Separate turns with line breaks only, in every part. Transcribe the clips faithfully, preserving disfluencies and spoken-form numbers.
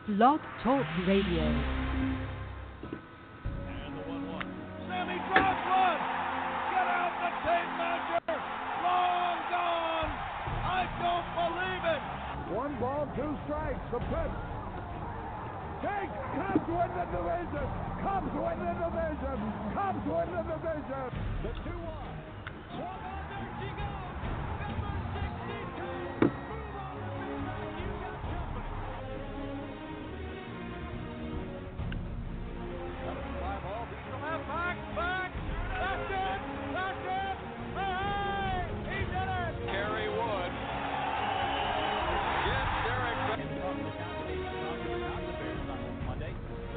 Blog Talk Radio.
Sammy drops one. Get out the tape measure. Long gone. I don't believe it.
One ball, two strikes. The pitch. Take Cubs win the division. Cubs win the division. Cubs win the division. The two one. Swung on. There she goes. Number sixty-two. Move on to midnight. You got company.
Fly ball. Beats the left. Back. Back. That's it. That's it. Hey, he did it. Kerry Wood. Yes, Derek. Monday.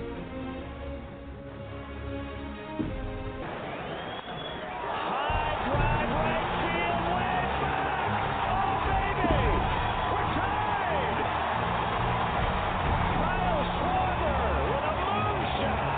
High drive, right field, way back. Oh, baby. We're tied. Kyle Schwarber with a moonshot.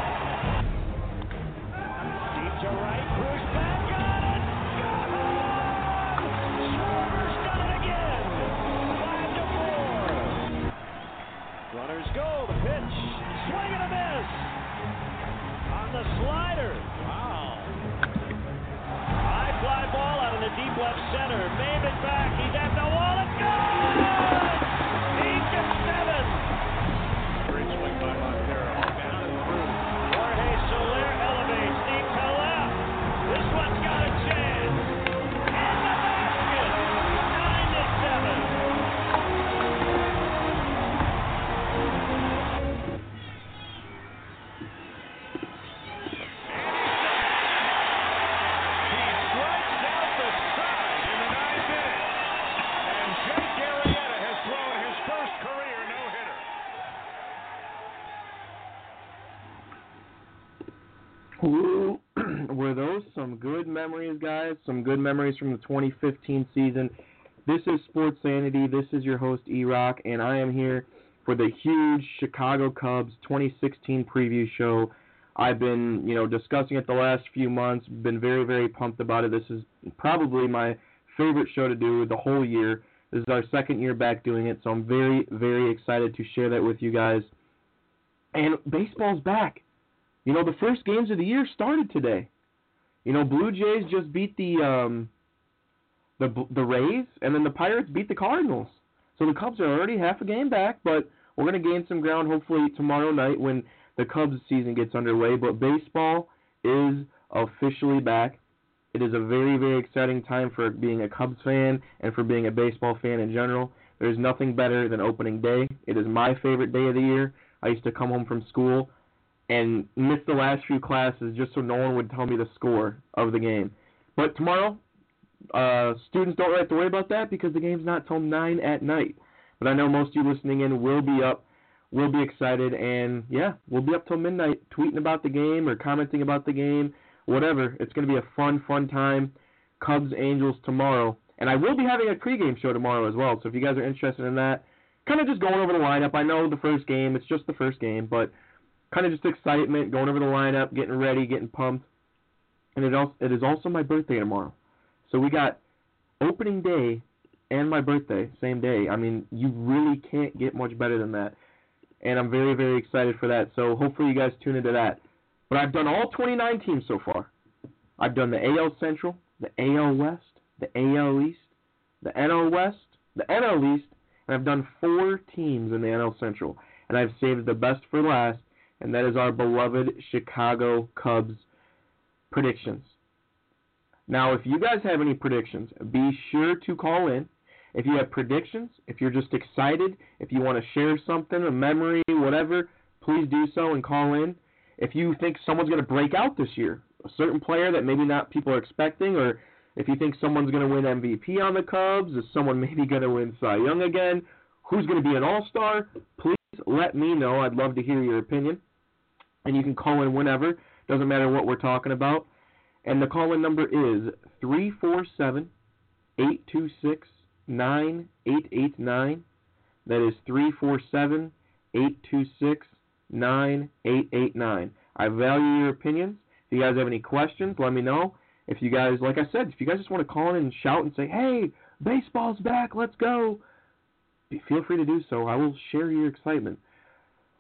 Deep to right, Bruce back, got it. Got it. Schwarber's done it again. Five to four. Runners go. The pitch. Swing and a miss. On the slider. Wow. High fly ball out in the deep left center. Maven back. He's at the wall. It's good. Eight to seven.
Great swing by Montero. Down and through.
Jorge Soler elevates deep to left. This one's got a chance. In the basket. Nine to seven.
He strikes out the side in the ninth inning. And Jake Arrieta has thrown his first career no-hitter.
Woo. Were those some good memories, guys? Some good memories from the twenty fifteen season. This is Sports Sanity. This is your host, E-Rock, and I am here for the huge Chicago Cubs twenty sixteen preview show. I've been, you know, discussing it the last few months. Been very, very pumped about it. This is probably my favorite show to do the whole year. This is our second year back doing it, so I'm very, very excited to share that with you guys. And baseball's back. You know, the first games of the year started today. You know, Blue Jays just beat the um, the the Rays, and then the Pirates beat the Cardinals. So the Cubs are already half a game back, but we're going to gain some ground hopefully tomorrow night when the Cubs season gets underway. But baseball is officially back. It is a very, very exciting time for being a Cubs fan and for being a baseball fan in general. There's nothing better than opening day. It is my favorite day of the year. I used to come home from school and miss the last few classes just so no one would tell me the score of the game. But tomorrow, uh, students don't have to worry about that because the game's not till nine at night. But I know most of you listening in will be up, will be excited, and yeah, we'll be up till midnight tweeting about the game or commenting about the game, whatever. It's going to be a fun, fun time. Cubs, Angels tomorrow. And I will be having a pregame show tomorrow as well, so if you guys are interested in that, kind of just going over the lineup. I know the first game, it's just the first game, but kind of just excitement, going over the lineup, getting ready, getting pumped. And it, also, it is also my birthday tomorrow. So we got opening day and my birthday, same day. I mean, you really can't get much better than that. And I'm very, very excited for that. So hopefully you guys tune into that. But I've done all twenty-nine teams so far. I've done the A L Central, the A L West, the A L East, the N L West, the N L East, and I've done four teams in the N L Central. And I've saved the best for last, and that is our beloved Chicago Cubs predictions. Now, if you guys have any predictions, be sure to call in. If you have predictions, if you're just excited, if you want to share something, a memory, whatever, please do so and call in. If you think someone's going to break out this year, a certain player that maybe not people are expecting, or if you think someone's going to win M V P on the Cubs, is someone maybe going to win Cy Young again, who's going to be an all-star, please let me know. I'd love to hear your opinion. And you can call in whenever. Doesn't matter what we're talking about. And the call-in number is three four seven, eight two six, nine eight eight nine. That is three four seven, eight two six, nine eight eight nine. I value your opinions. If you guys have any questions, let me know. If you guys, like I said, if you guys just want to call in and shout and say, hey, baseball's back, let's go, feel free to do so. I will share your excitement.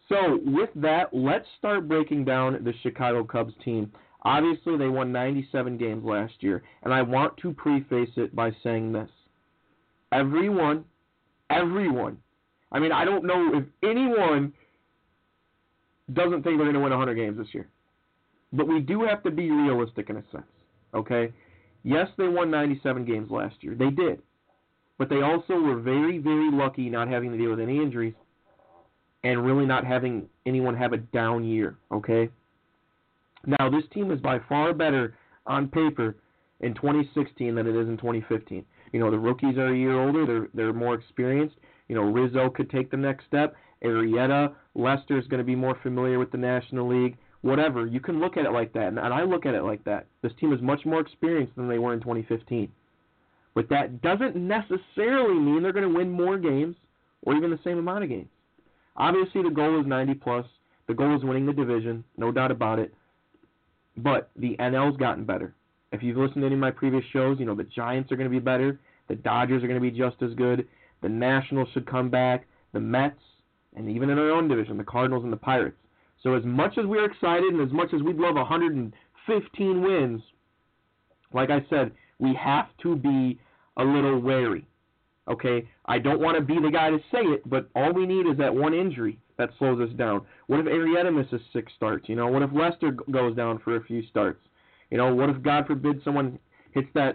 So, with that, let's start breaking down the Chicago Cubs team. Obviously, they won ninety-seven games last year, and I want to preface it by saying this. Everyone, everyone, I mean, I don't know if anyone doesn't think they're going to win one hundred games this year. But we do have to be realistic in a sense, okay? Yes, they won ninety-seven games last year. They did. But they also were very, very lucky not having to deal with any injuries and really not having anyone have a down year, okay? Now, this team is by far better on paper in twenty sixteen than it is in twenty fifteen. You know, the rookies are a year older. They're they're more experienced. You know, Rizzo could take the next step. Arrieta, Lester is going to be more familiar with the National League. Whatever. You can look at it like that, and I look at it like that. This team is much more experienced than they were in twenty fifteen. But that doesn't necessarily mean they're going to win more games or even the same amount of games. Obviously, the goal is ninety plus. The goal is winning the division, no doubt about it. But the N L's gotten better. If you've listened to any of my previous shows, you know the Giants are going to be better. The Dodgers are going to be just as good. The Nationals should come back. The Mets, and even in our own division, the Cardinals and the Pirates. So as much as we're excited and as much as we'd love one hundred fifteen wins, like I said, we have to be a little wary. Okay? I don't want to be the guy to say it, but all we need is that one injury that slows us down. What if Arrieta misses six starts? You know, what if Lester goes down for a few starts? You know, what if, God forbid, someone hits that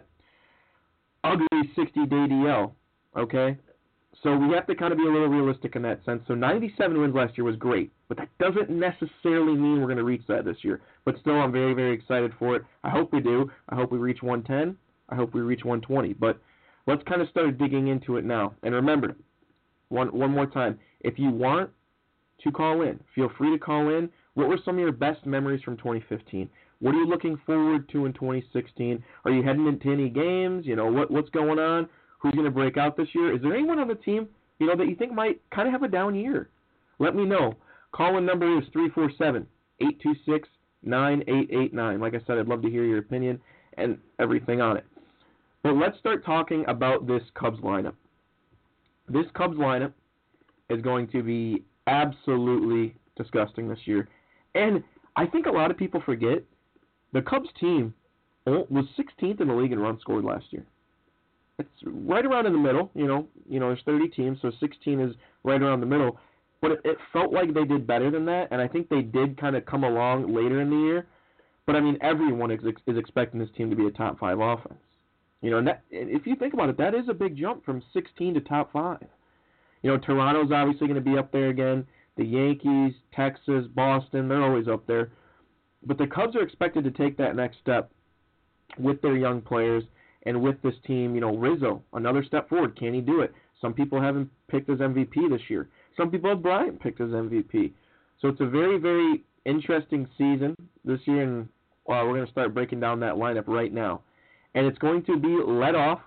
ugly sixty-day D L? Okay? So we have to kind of be a little realistic in that sense. So ninety-seven wins last year was great, but that doesn't necessarily mean we're going to reach that this year. But still, I'm very, very excited for it. I hope we do. I hope we reach one ten. I hope we reach one twenty. But let's kind of start digging into it now. And remember, one one more time, if you want to call in, feel free to call in. What were some of your best memories from twenty fifteen? What are you looking forward to in twenty sixteen? Are you heading into any games? You know, what what's going on? Who's going to break out this year? Is there anyone on the team, you know, that you think might kind of have a down year? Let me know. Call-in number is three four seven, eight two six, nine eight eight nine. Like I said, I'd love to hear your opinion and everything on it. But let's start talking about this Cubs lineup. This Cubs lineup is going to be absolutely disgusting this year. And I think a lot of people forget the Cubs team was sixteenth in the league in runs scored last year. It's right around in the middle, you know. You know, there's thirty teams, so sixteen is right around the middle. But it, it felt like they did better than that, and I think they did kind of come along later in the year. But, I mean, everyone is, is expecting this team to be a top five offense. You know, and that, if you think about it, that is a big jump from sixteen to top five. You know, Toronto's obviously going to be up there again. The Yankees, Texas, Boston, they're always up there. But the Cubs are expected to take that next step with their young players. And with this team, you know, Rizzo, another step forward. Can he do it? Some people have him picked as M V P this year. Some people have Bryant picked as M V P. So it's a very, very interesting season this year, and uh, we're going to start breaking down that lineup right now. And it's going to be led off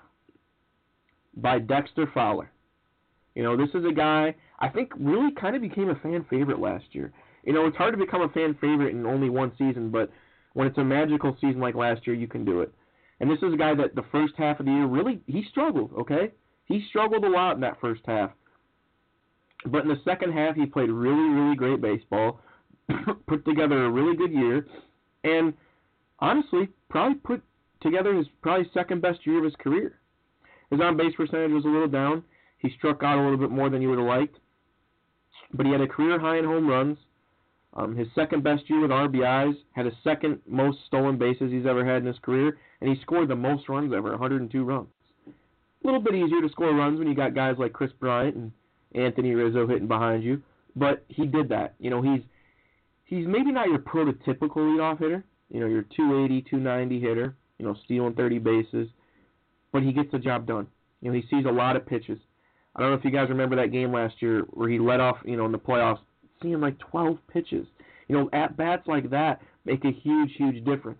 by Dexter Fowler. You know, this is a guy I think really kind of became a fan favorite last year. You know, it's hard to become a fan favorite in only one season, but when it's a magical season like last year, you can do it. And this is a guy that the first half of the year, really, he struggled, okay? He struggled a lot in that first half. But in the second half, he played really, really great baseball, put together a really good year, and honestly, probably put together his probably second best year of his career. His on-base percentage was a little down. He struck out a little bit more than you would have liked. But he had a career high in home runs. Um, his second best year with R B Is, had his second most stolen bases he's ever had in his career, and he scored the most runs ever, one hundred two runs. A little bit easier to score runs when you got guys like Chris Bryant and Anthony Rizzo hitting behind you, but he did that. You know, he's he's maybe not your prototypical leadoff hitter, you know, your two eighty, two ninety hitter, you know, stealing thirty bases, but he gets the job done. You know, he sees a lot of pitches. I don't know if you guys remember that game last year where he led off, you know, in the playoffs, seeing like twelve pitches. You know, at-bats like that make a huge, huge difference.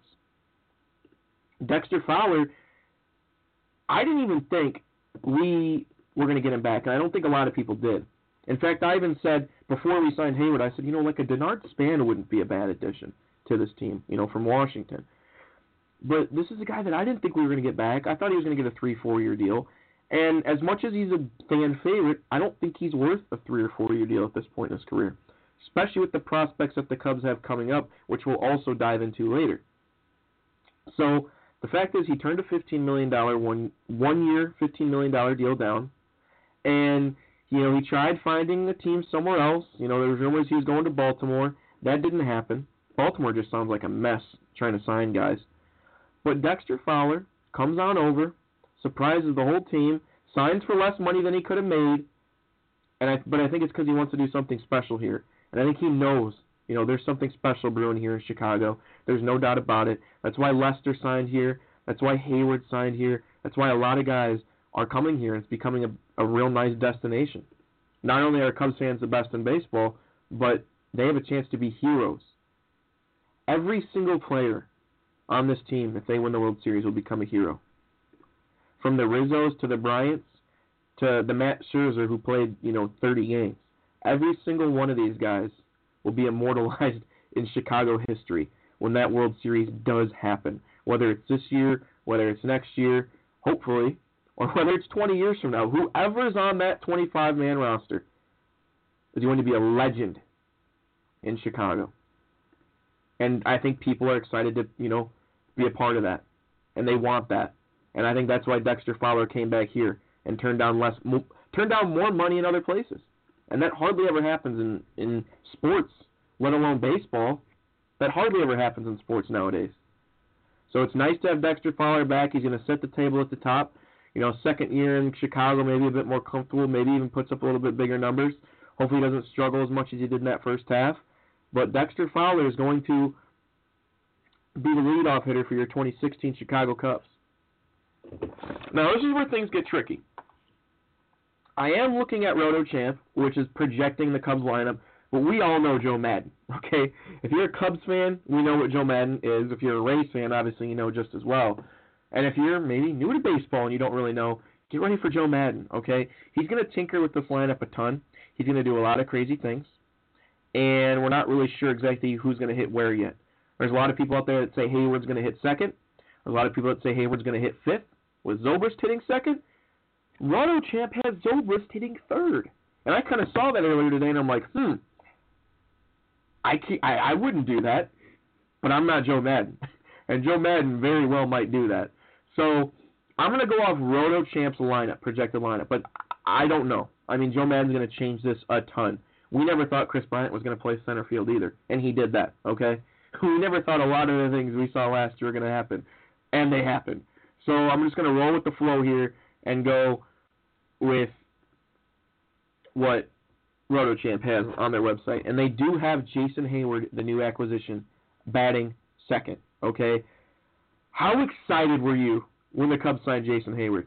Dexter Fowler, I didn't even think we were going to get him back, and I don't think a lot of people did. In fact, I even said, before we signed Hayward, I said, you know, like a Denard Span wouldn't be a bad addition to this team, you know, from Washington. But this is a guy that I didn't think we were going to get back. I thought he was going to get a three, four-year deal. And as much as he's a fan favorite, I don't think he's worth a three- or four-year deal at this point in his career. especially with the prospects that the Cubs have coming up, which we'll also dive into later. So the fact is he turned a fifteen million dollars one, one year, fifteen million dollars deal down, and you know, he tried finding a team somewhere else. You know, there was rumors he was going to Baltimore. That didn't happen. Baltimore just sounds like a mess trying to sign guys. But Dexter Fowler comes on over, surprises the whole team, signs for less money than he could have made, and I, but I think it's because he wants to do something special here. And I think he knows, you know, there's something special brewing here in Chicago. There's no doubt about it. That's why Lester signed here. That's why Hayward signed here. That's why a lot of guys are coming here, and it's becoming a, a real nice destination. Not only are Cubs fans the best in baseball, but they have a chance to be heroes. Every single player on this team, if they win the World Series, will become a hero. From the Rizzos to the Bryants to the Matt Scherzer, who played, you know, thirty games. Every single one of these guys will be immortalized in Chicago history when that World Series does happen. Whether it's this year, whether it's next year, hopefully, or whether it's twenty years from now, whoever's on that twenty-five man roster is going to be a legend in Chicago. And I think people are excited to, you know, be a part of that. And they want that. And I think that's why Dexter Fowler came back here and turned down less, mo- turned down more money in other places. And that hardly ever happens in, in sports, let alone baseball. That hardly ever happens in sports nowadays. So it's nice to have Dexter Fowler back. He's going to set the table at the top. You know, second year in Chicago, maybe a bit more comfortable, maybe even puts up a little bit bigger numbers. Hopefully he doesn't struggle as much as he did in that first half. But Dexter Fowler is going to be the leadoff hitter for your twenty sixteen Chicago Cubs. Now, this is where things get tricky. I am looking at RotoChamp, which is projecting the Cubs lineup, but we all know Joe Madden, okay? If you're a Cubs fan, we know what Joe Madden is. If you're a Rays fan, obviously you know just as well. And if you're maybe new to baseball and you don't really know, get ready for Joe Madden, okay? He's going to tinker with this lineup a ton. He's going to do a lot of crazy things. And we're not really sure exactly who's going to hit where yet. There's a lot of people out there that say Hayward's going to hit second. There's a lot of people that say Hayward's going to hit fifth, with Zobrist hitting second. RotoChamp has Zobrist hitting third. And I kind of saw that earlier today, and I'm like, hmm, I, can't, I I wouldn't do that, but I'm not Joe Madden. And Joe Madden very well might do that. So I'm going to go off RotoChamp's lineup, projected lineup, but I don't know. I mean, Joe Madden's going to change this a ton. We never thought Chris Bryant was going to play center field either, and he did that, okay? We never thought a lot of the things we saw last year were going to happen, and they happened. So I'm just going to roll with the flow here and go with what RotoChamp has on their website. And they do have Jason Hayward, the new acquisition, batting second, okay? How excited were you when the Cubs signed Jason Hayward?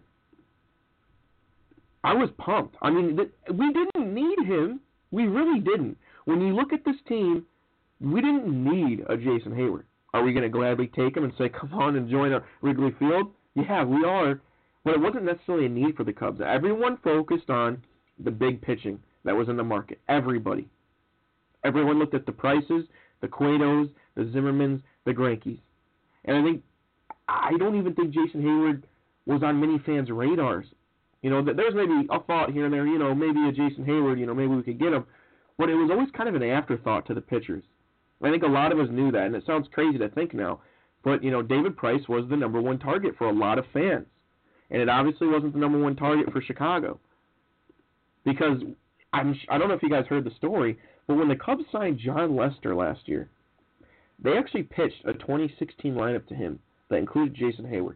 I was pumped. I mean, th- we didn't need him. We really didn't. When you look at this team, we didn't need a Jason Hayward. Are we going to gladly take him and say, come on and join our Wrigley Field? Yeah, we are. But it wasn't necessarily a need for the Cubs. Everyone focused on the big pitching that was in the market. Everybody. Everyone looked at the prices, the Cuetos, the Zimmermans, the Greinke's. And I think, I don't even think Jason Hayward was on many fans' radars. You know, there's maybe a thought here and there, you know, maybe a Jason Hayward, you know, maybe we could get him. But it was always kind of an afterthought to the pitchers. I think a lot of us knew that, and it sounds crazy to think now. But, you know, David Price was the number one target for a lot of fans. And it obviously wasn't the number one target for Chicago. Because, I'm, I don't know if you guys heard the story, but when the Cubs signed John Lester last year, they actually pitched a twenty sixteen lineup to him that included Jason Hayward.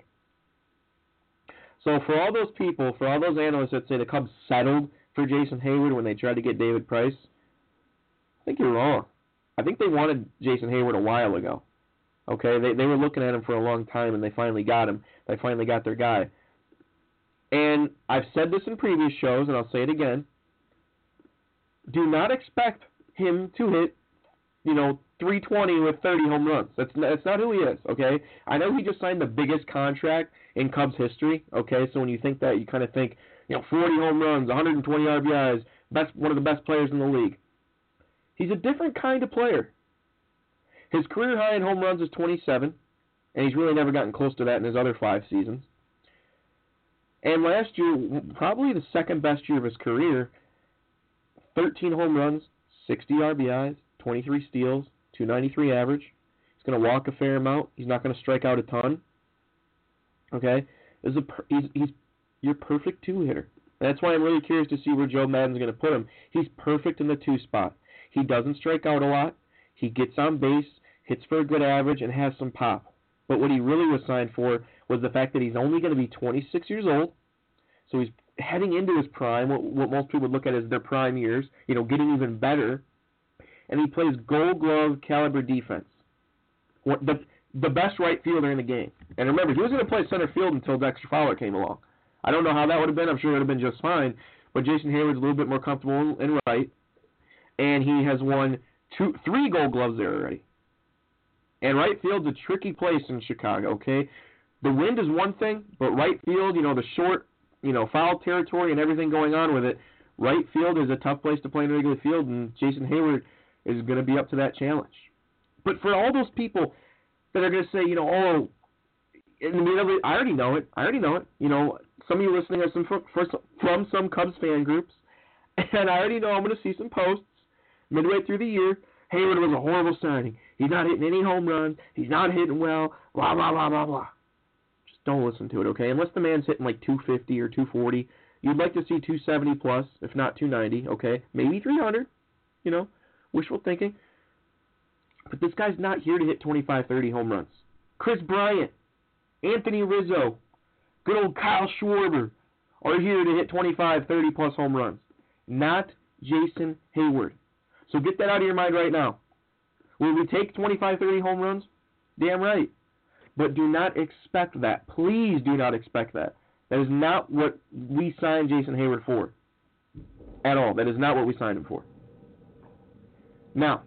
So for all those people, for all those analysts that say the Cubs settled for Jason Hayward when they tried to get David Price, I think you're wrong. I think they wanted Jason Hayward a while ago. Okay, they they were looking at him for a long time, and they finally got him. They finally got their guy. And I've said this in previous shows, and I'll say it again. Do not expect him to hit, you know, three twenty with thirty home runs. That's that's not who he is, okay? I know he just signed the biggest contract in Cubs history, okay? So when you think that, you kind of think, you know, forty home runs, one hundred twenty R B Is, best one of the best players in the league. He's a different kind of player. His career high in home runs is twenty-seven, and he's really never gotten close to that in his other five seasons. And last year, probably the second best year of his career, thirteen home runs, sixty R B Is, twenty-three steals, two ninety-three average. He's going to walk a fair amount. He's not going to strike out a ton. Okay? This is a per- he's, he's your perfect two-hitter. That's why I'm really curious to see where Joe Maddon's going to put him. He's perfect in the two spot. He doesn't strike out a lot. He gets on base, hits for a good average, and has some pop. But what he really was signed for was the fact that he's only going to be twenty-six years old. So he's heading into his prime, what, what most people would look at as their prime years, you know, getting even better. And he plays gold glove caliber defense. What, the, the best right fielder in the game. And remember, he was going to play center field until Dexter Fowler came along. I don't know how that would have been. I'm sure it would have been just fine. But Jason Hayward's a little bit more comfortable in right. And he has won two, three gold gloves there already. And right field's a tricky place in Chicago, okay? The wind is one thing, but right field, you know, the short, you know, foul territory and everything going on with it, right field is a tough place to play in the regular field, and Jason Hayward is going to be up to that challenge. But for all those people that are going to say, you know, oh, immediately, I already know it. I already know it. You know, some of you listening are some from, from some Cubs fan groups, and I already know I'm going to see some posts midway through the year. Hayward was a horrible signing. He's not hitting any home runs. He's not hitting well. Blah, blah, blah, blah, blah. Just don't listen to it, okay? Unless the man's hitting like two fifty or two forty. You'd like to see two seventy plus, if not two ninety, okay? Maybe three hundred, you know, wishful thinking. But this guy's not here to hit twenty-five, thirty home runs. Chris Bryant, Anthony Rizzo, good old Kyle Schwarber are here to hit twenty-five, thirty plus home runs. Not Jason Hayward. So get that out of your mind right now. Will we take twenty-five, thirty home runs? Damn right. But do not expect that. Please do not expect that. That is not what we signed Jason Hayward for. At all. That is not what we signed him for. Now,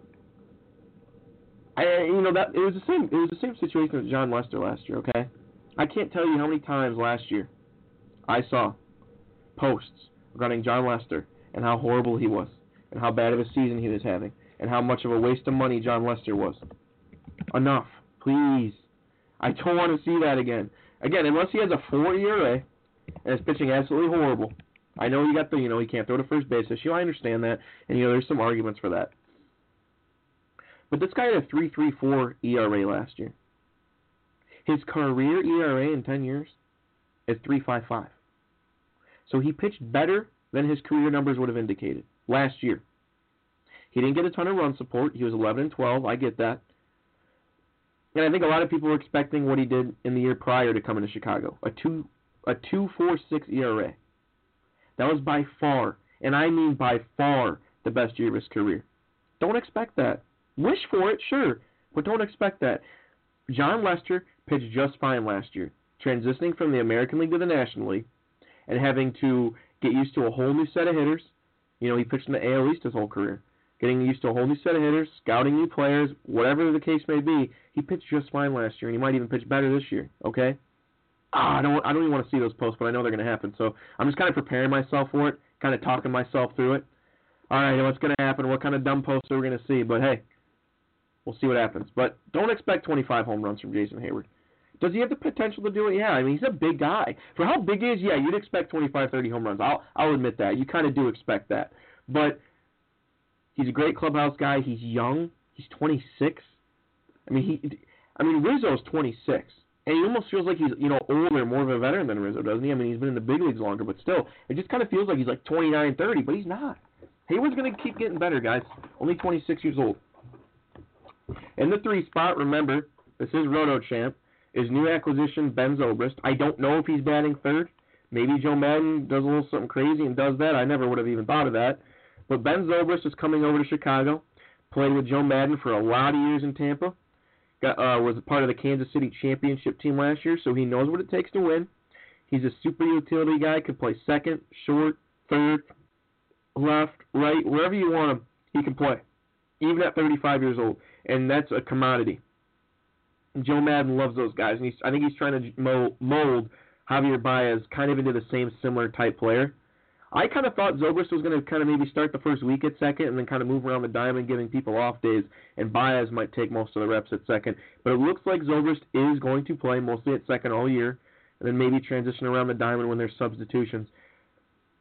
I, you know, that it was the same it was the same situation with Jon Lester last year, okay? I can't tell you how many times last year I saw posts regarding Jon Lester and how horrible he was, and how bad of a season he was having, and how much of a waste of money Jon Lester was. Enough. Please. I don't want to see that again. Again, unless he has a four E R A and is pitching absolutely horrible. I know you got the, you know, he can't throw to first base issue. I understand that, and, you know, there's some arguments for that. But this guy had a three point three four E R A last year. His career E R A in ten years is three point five five. So he pitched better than his career numbers would have indicated last year. He didn't get a ton of run support. He was eleven and twelve. I get that. And I think a lot of people were expecting what he did in the year prior to coming to Chicago. A two a two point four six E R A. That was by far, and I mean by far, the best year of his career. Don't expect that. Wish for it, sure, but don't expect that. Jon Lester pitched just fine last year, transitioning from the American League to the National League and having to get used to a whole new set of hitters. You know, he pitched in the A L East his whole career. Getting used to a whole new set of hitters, scouting new players, whatever the case may be. He pitched just fine last year, and he might even pitch better this year, okay? Ah, I don't I don't even want to see those posts, but I know they're going to happen. So I'm just kind of preparing myself for it, kind of talking myself through it. All right, what's going to happen? What kind of dumb posts are we going to see? But, hey, we'll see what happens. But don't expect twenty-five home runs from Jason Hayward. Does he have the potential to do it? Yeah, I mean, he's a big guy. For how big he is, yeah, you'd expect twenty-five, thirty home runs. I'll I'll admit that. You kind of do expect that. But he's a great clubhouse guy. He's young. He's twenty-six. I mean, he. I mean, Rizzo's twenty-six. And he almost feels like he's, you know, older, more of a veteran than Rizzo, doesn't he? I mean, he's been in the big leagues longer, but still, it just kind of feels like he's like twenty-nine, thirty, but he's not. Hayward's going to keep getting better, guys. Only twenty-six years old. In the three spot, remember, this is Roto Champ, is new acquisition Ben Zobrist. I don't know if he's batting third. Maybe Joe Maddon does a little something crazy and does that. I never would have even thought of that. But Ben Zobrist is coming over to Chicago. Played with Joe Maddon for a lot of years in Tampa. Got, uh, was a part of the Kansas City championship team last year, so he knows what it takes to win. He's a super utility guy. Could play second, short, third, left, right, wherever you want him, he can play, even at thirty-five years old. And that's a commodity. Joe Maddon loves those guys, and he's, I think he's trying to mold Javier Baez kind of into the same similar type player. I kind of thought Zobrist was going to kind of maybe start the first week at second and then kind of move around the diamond, giving people off days, and Baez might take most of the reps at second. But it looks like Zobrist is going to play mostly at second all year, and then maybe transition around the diamond when there's substitutions.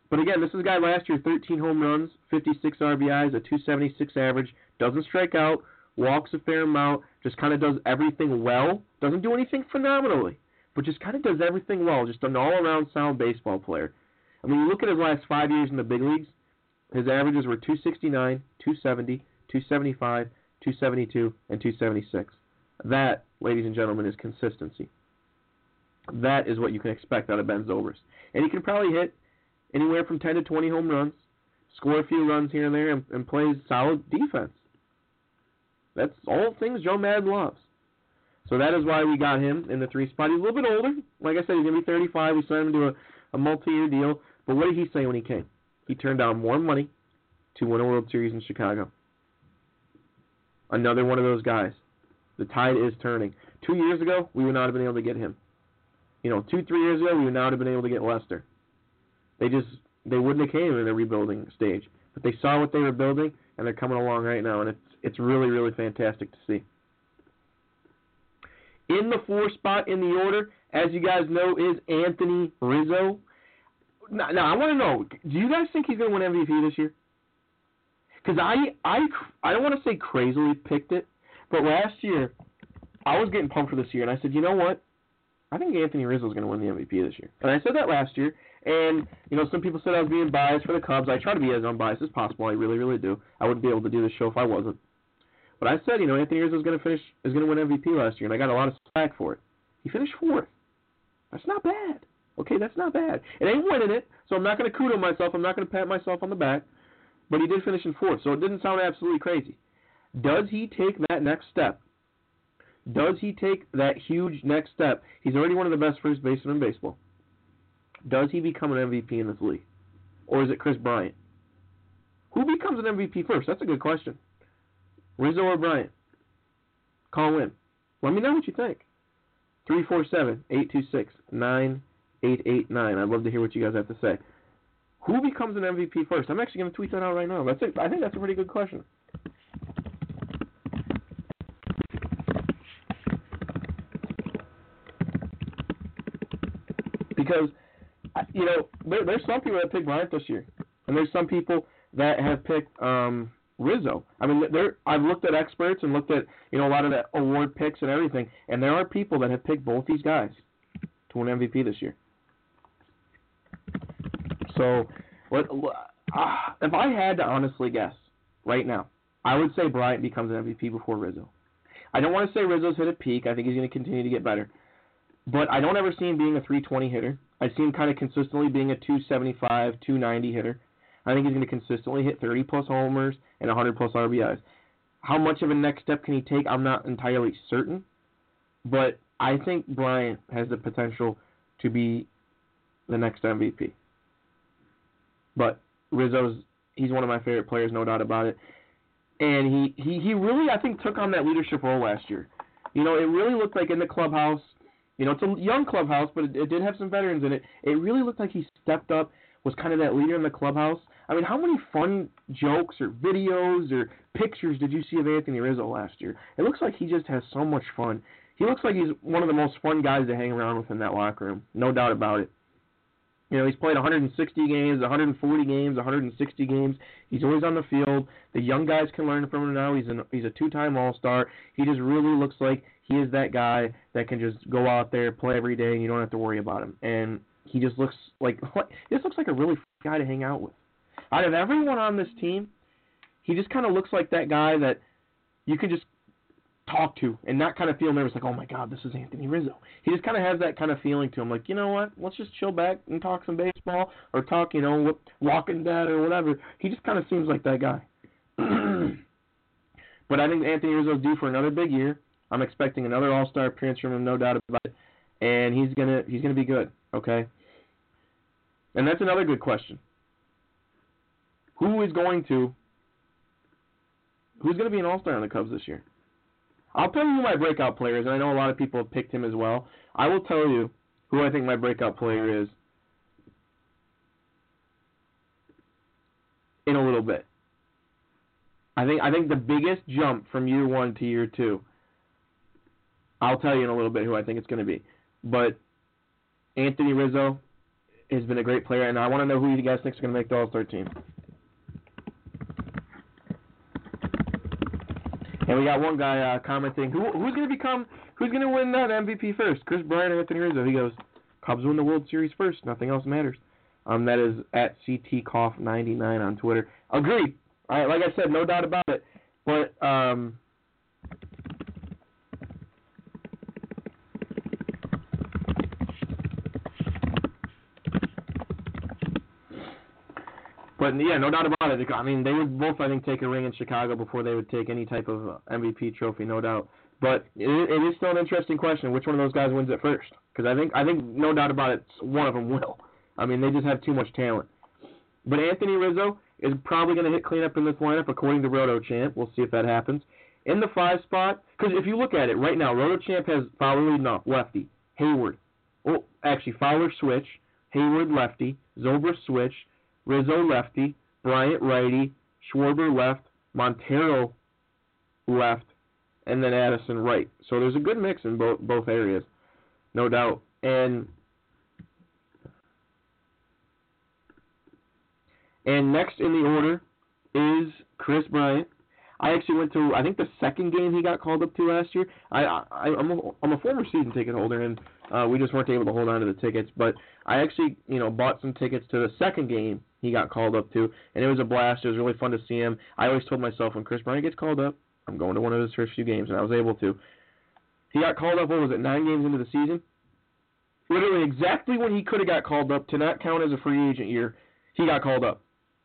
But again, this is a guy last year, thirteen home runs, fifty-six R B Is, a two seventy-six average, doesn't strike out, walks a fair amount, just kind of does everything well. Doesn't do anything phenomenally, but just kind of does everything well. Just an all-around sound baseball player. I mean, you look at his last five years in the big leagues, his averages were two sixty-nine, two seventy, two seventy-five, two seventy-two, and two seventy-six. That, ladies and gentlemen, is consistency. That is what you can expect out of Ben Zobrist. And he can probably hit anywhere from ten to twenty home runs, score a few runs here and there, and, and plays solid defense. That's all things Joe Maddon loves. So that is why we got him in the three spot. He's a little bit older. Like I said, he's going to be thirty-five. We signed him to a, a multi-year deal. But what did he say when he came? He turned down more money to win a World Series in Chicago. Another one of those guys. The tide is turning. Two years ago, we would not have been able to get him. You know, two, three years ago, we would not have been able to get Lester. They just, they wouldn't have came in a rebuilding stage. But they saw what they were building, and they're coming along right now, and it's it's really, really fantastic to see. In the four spot in the order, as you guys know, is Anthony Rizzo. Now, now I want to know, do you guys think he's going to win M V P this year? Because I, I, I don't want to say crazily picked it, but last year, I was getting pumped for this year, and I said, you know what? I think Anthony Rizzo is going to win the M V P this year. And I said that last year, and, you know, some people said I was being biased for the Cubs. I try to be as unbiased as possible. I really, really do. I wouldn't be able to do this show if I wasn't. But I said, you know, Anthony Rizzo is going to finish, is going to win M V P last year, and I got a lot of slack for it. He finished fourth. That's not bad. Okay, that's not bad. It ain't winning it, so I'm not going to kudo myself. I'm not going to pat myself on the back. But he did finish in fourth, so it didn't sound absolutely crazy. Does he take that next step? Does he take that huge next step? He's already one of the best first basemen in baseball. Does he become an M V P in this league? Or is it Chris Bryant? Who becomes an M V P first? That's a good question. Rizzo or Bryant? Call in. Let me know what you think. three four seven, eight two six, nine eight eight nine. I'd love to hear what you guys have to say. Who becomes an M V P first? I'm actually going to tweet that out right now. That's it. I think that's a pretty good question. Because, you know, there, there's some people that picked Bryant this year, and there's some people that have picked um, Rizzo. I mean, there I've looked at experts and looked at, you know, a lot of the award picks and everything, and there are people that have picked both these guys to win M V P this year. So, what, uh, if I had to honestly guess right now, I would say Bryant becomes an M V P before Rizzo. I don't want to say Rizzo's hit a peak. I think he's going to continue to get better. But I don't ever see him being a three twenty hitter. I see him kind of consistently being a two seventy-five, two ninety hitter. I think he's going to consistently hit thirty-plus homers and one hundred plus R B Is. How much of a next step can he take, I'm not entirely certain. But I think Bryant has the potential to be the next M V P. But Rizzo's, he's one of my favorite players, no doubt about it. And he, he, he really, I think, took on that leadership role last year. You know, it really looked like in the clubhouse, you know, it's a young clubhouse, but it, it did have some veterans in it. It really looked like he stepped up, was kind of that leader in the clubhouse. I mean, how many fun jokes or videos or pictures did you see of Anthony Rizzo last year? It looks like he just has so much fun. He looks like he's one of the most fun guys to hang around with in that locker room, no doubt about it. You know, he's played one hundred sixty games, one hundred forty games, one hundred sixty games. He's always on the field. The young guys can learn from him now. He's an, he's a two-time All-Star. He just really looks like he is that guy that can just go out there, play every day, and you don't have to worry about him. And he just looks like he just looks like a really fun guy to hang out with. Out of everyone on this team, he just kind of looks like that guy that you can just talk to and not kind of feel nervous, like, oh my God, this is Anthony Rizzo. He just kind of has that kind of feeling to him, like, you know what, let's just chill back and talk some baseball or talk, you know, Walking Dead or whatever. He just kind of seems like that guy. But I think Anthony Rizzo's due for another big year. I'm expecting another All-Star appearance from him, no doubt about it. And he's gonna he's gonna be good, okay? And that's another good question. Who is going to who's going to be an All-Star on the Cubs this year? I'll tell you who my breakout player is, and I know a lot of people have picked him as well. I will tell you who I think my breakout player is in a little bit. I think I think the biggest jump from year one to year two, I'll tell you in a little bit who I think it's going to be. But Anthony Rizzo, has been a great player, and I want to know who you guys think is going to make the All-Star team. And we got one guy uh, commenting, Who, who's going to become, who's going to win that M V P first? Kris Bryant or Anthony Rizzo? He goes, Cubs win the World Series first. Nothing else matters. Um, that is at C T Cough ninety-nine on Twitter. Agreed. All right, like I said, no doubt about it. But um, But, yeah, no doubt about it. I mean, they would both, I think, take a ring in Chicago before they would take any type of M V P trophy, no doubt. But it, it is still an interesting question, which one of those guys wins it first? Because I think, I think, no doubt about it, one of them will. I mean, they just have too much talent. But Anthony Rizzo is probably going to hit cleanup in this lineup, according to RotoChamp. We'll see if that happens. In the five spot, because if you look at it right now, RotoChamp has Fowler leading off, lefty, Hayward. Oh, actually, Fowler switch, Hayward lefty, Zobrist switch, Rizzo lefty, Bryant righty, Schwarber left, Montero left, and then Addison right. So there's a good mix in both both areas, no doubt. And and next in the order is Kris Bryant. I actually went to, I think, the second game he got called up to last year. I, I, I'm, a, I'm a former season ticket holder, and uh, we just weren't able to hold on to the tickets. But I actually, you know, bought some tickets to the second game he got called up to, and it was a blast. It was really fun to see him. I always told myself, when Kris Bryant gets called up, I'm going to one of his first few games, and I was able to. He got called up, what was it, nine games into the season? Literally exactly when he could have got called up to not count as a free agent year, he got called up.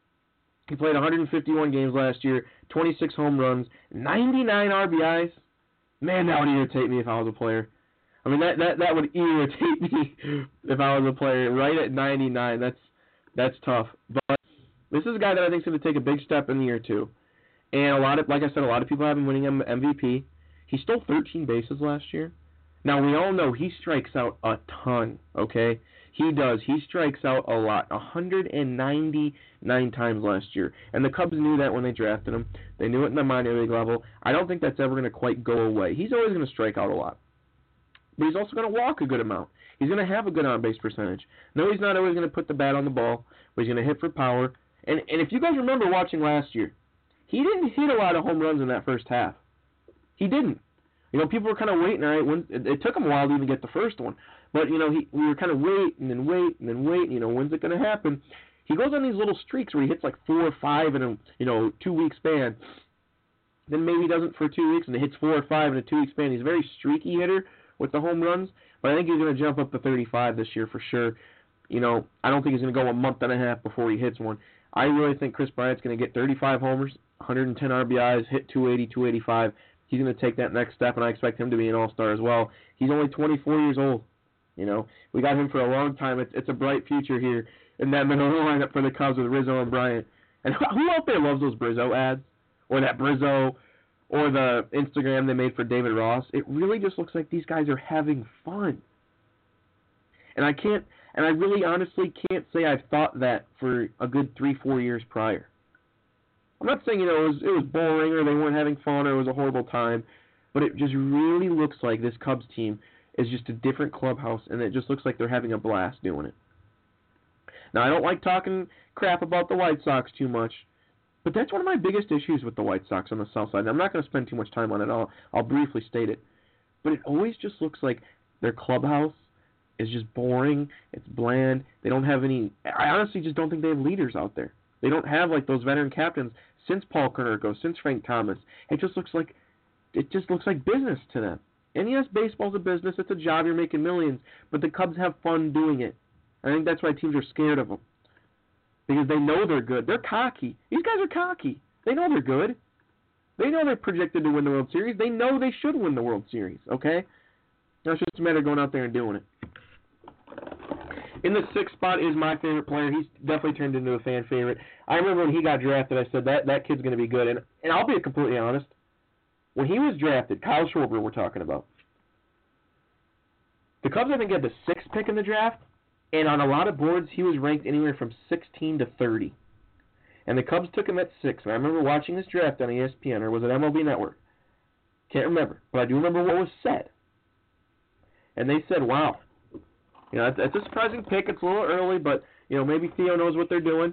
He played one hundred fifty-one games last year, twenty-six home runs, ninety-nine R B Is. Man, that would irritate me if I was a player. I mean, that that, that would irritate me if I was a player. Right at ninety-nine, that's that's tough. But this is a guy that I think is going to take a big step in the year two. And a lot of, like I said, a lot of people have him winning M V P. He stole thirteen bases last year. Now, we all know he strikes out a ton, okay? He does. He strikes out a lot, one hundred ninety-nine times last year. And the Cubs knew that when they drafted him. They knew it in the minor league level. I don't think that's ever going to quite go away. He's always going to strike out a lot. But he's also going to walk a good amount. He's going to have a good on-base percentage. No, he's not always going to put the bat on the ball, but he's going to hit for power. And, and if you guys remember watching last year, he didn't hit a lot of home runs in that first half. He didn't. You know, people were kind of waiting, all right? When, it, it took him a while to even get the first one. But, you know, he, we were kind of waiting and waiting and waiting. You know, when's it going to happen? He goes on these little streaks where he hits like four or five in a, you know, two-week span. Then maybe he doesn't for two weeks, and he hits four or five in a two-week span. He's a very streaky hitter with the home runs. But I think he's going to jump up to thirty-five this year for sure. You know, I don't think he's going to go a month and a half before he hits one. I really think Kris Bryant's going to get thirty-five homers, one hundred ten R B Is, hit two eighty, two eighty-five. He's going to take that next step, and I expect him to be an all-star as well. He's only twenty-four years old. You know, we got him for a long time. It's, it's a bright future here in that middle lineup for the Cubs with Rizzo and Bryant. And who out there loves those Brizzo ads? Or that Brizzo, or the Instagram they made for David Ross? It really just looks like these guys are having fun. And I can't, and I really honestly can't say I've thought that for a good three, four years prior. I'm not saying, you know, it was, it was boring or they weren't having fun or it was a horrible time, but it just really looks like this Cubs team is just a different clubhouse, and it just looks like they're having a blast doing it. Now, I don't like talking crap about the White Sox too much, but that's one of my biggest issues with the White Sox on the south side. And I'm not going to spend too much time on it. I'll, I'll briefly state it. But it always just looks like their clubhouse is just boring. It's bland. They don't have any – I honestly just don't think they have leaders out there. They don't have, like, those veteran captains since Paul Konerko, since Frank Thomas. It just looks like it just looks like business to them. And yes, baseball's a business. It's a job. You're making millions. But the Cubs have fun doing it. I think that's why teams are scared of them. Because they know they're good. They're cocky. These guys are cocky. They know they're good. They know they're projected to win the World Series. They know they should win the World Series, okay? Now it's just a matter of going out there and doing it. In the sixth spot is my favorite player. He's definitely turned into a fan favorite. I remember when he got drafted, I said, that, that kid's going to be good. And, and I'll be completely honest. When he was drafted, Kyle Schwarber we're talking about, the Cubs, I think, had the sixth pick in the draft, and on a lot of boards, he was ranked anywhere from sixteen to thirty. And the Cubs took him at six. And I remember watching this draft on E S P N, or was it M L B Network? Can't remember, but I do remember what was said. And they said, wow, You know, it's, it's a surprising pick. It's a little early, but, you know, maybe Theo knows what they're doing.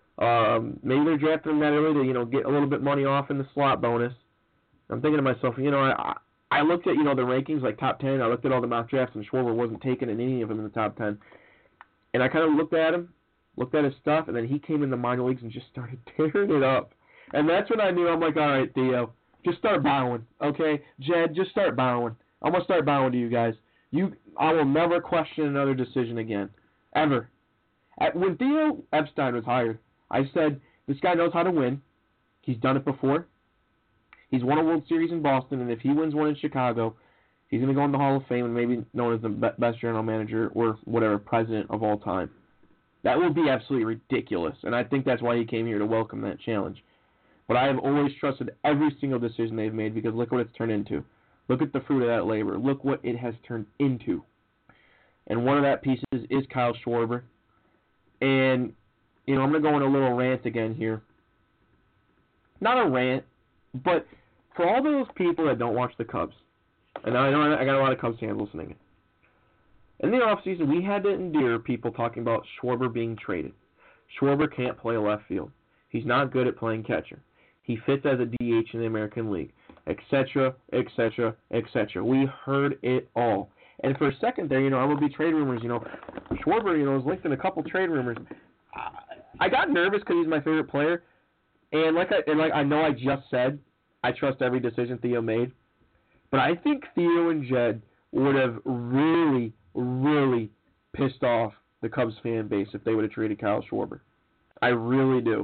Um, maybe they're drafting him that early to, you know, get a little bit money off in the slot bonus. I'm thinking to myself, you know, I I looked at, you know, the rankings, like top ten. I looked at all the mock drafts, and Schwarber wasn't taken in any of them in the top ten. And I kind of looked at him, looked at his stuff, and then he came in the minor leagues and just started tearing it up. And that's when I knew, I'm like, all right, Theo, just start bowing, okay? Jed, just start bowing. I'm going to start bowing to you guys. You, I will never question another decision again, ever. At, when Theo Epstein was hired, I said, this guy knows how to win. He's done it before. He's won a World Series in Boston, and if he wins one in Chicago, he's going to go in the Hall of Fame and maybe known as the best general manager or whatever, president of all time. That would be absolutely ridiculous, and I think that's why he came here to welcome that challenge. But I have always trusted every single decision they've made because look what it's turned into. Look at the fruit of that labor. Look what it has turned into. And one of that pieces is Kyle Schwarber. And, you know, I'm going to go on a little rant again here. Not a rant, but for all those people that don't watch the Cubs, and I know I got a lot of Cubs fans listening. In the offseason, we had to endure people talking about Schwarber being traded. Schwarber can't play left field. He's not good at playing catcher. He fits as a D H in the American League, et cetera, et cetera, et cetera. We heard it all. And for a second there, you know, I would be trade rumors. You know, Schwarber, you know, was linked in a couple trade rumors. I got nervous because he's my favorite player, and like I and like I know I just said, I trust every decision Theo made. But I think Theo and Jed would have really, really pissed off the Cubs fan base if they would have traded Kyle Schwarber. I really do.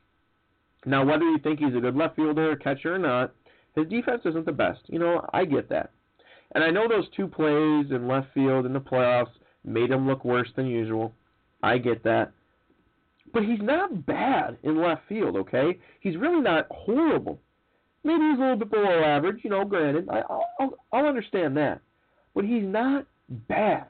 Now, whether you think he's a good left fielder or catcher or not, his defense isn't the best. You know, I get that. And I know those two plays in left field in the playoffs made him look worse than usual. I get that. But he's not bad in left field, okay? He's really not horrible. Maybe he's a little bit below average, you know, granted. I, I'll, I'll understand that. But he's not bad.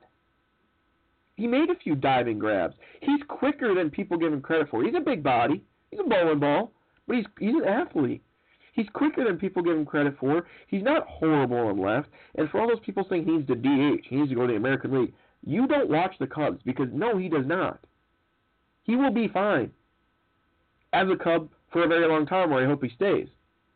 He made a few diving grabs. He's quicker than people give him credit for. He's a big body. He's a bowling ball. But he's he's an athlete. He's quicker than people give him credit for. He's not horrible on left. And for all those people saying he needs to D H, he needs to go to the American League, you don't watch the Cubs because, no, he does not. He will be fine as a Cub for a very long time, or I hope he stays.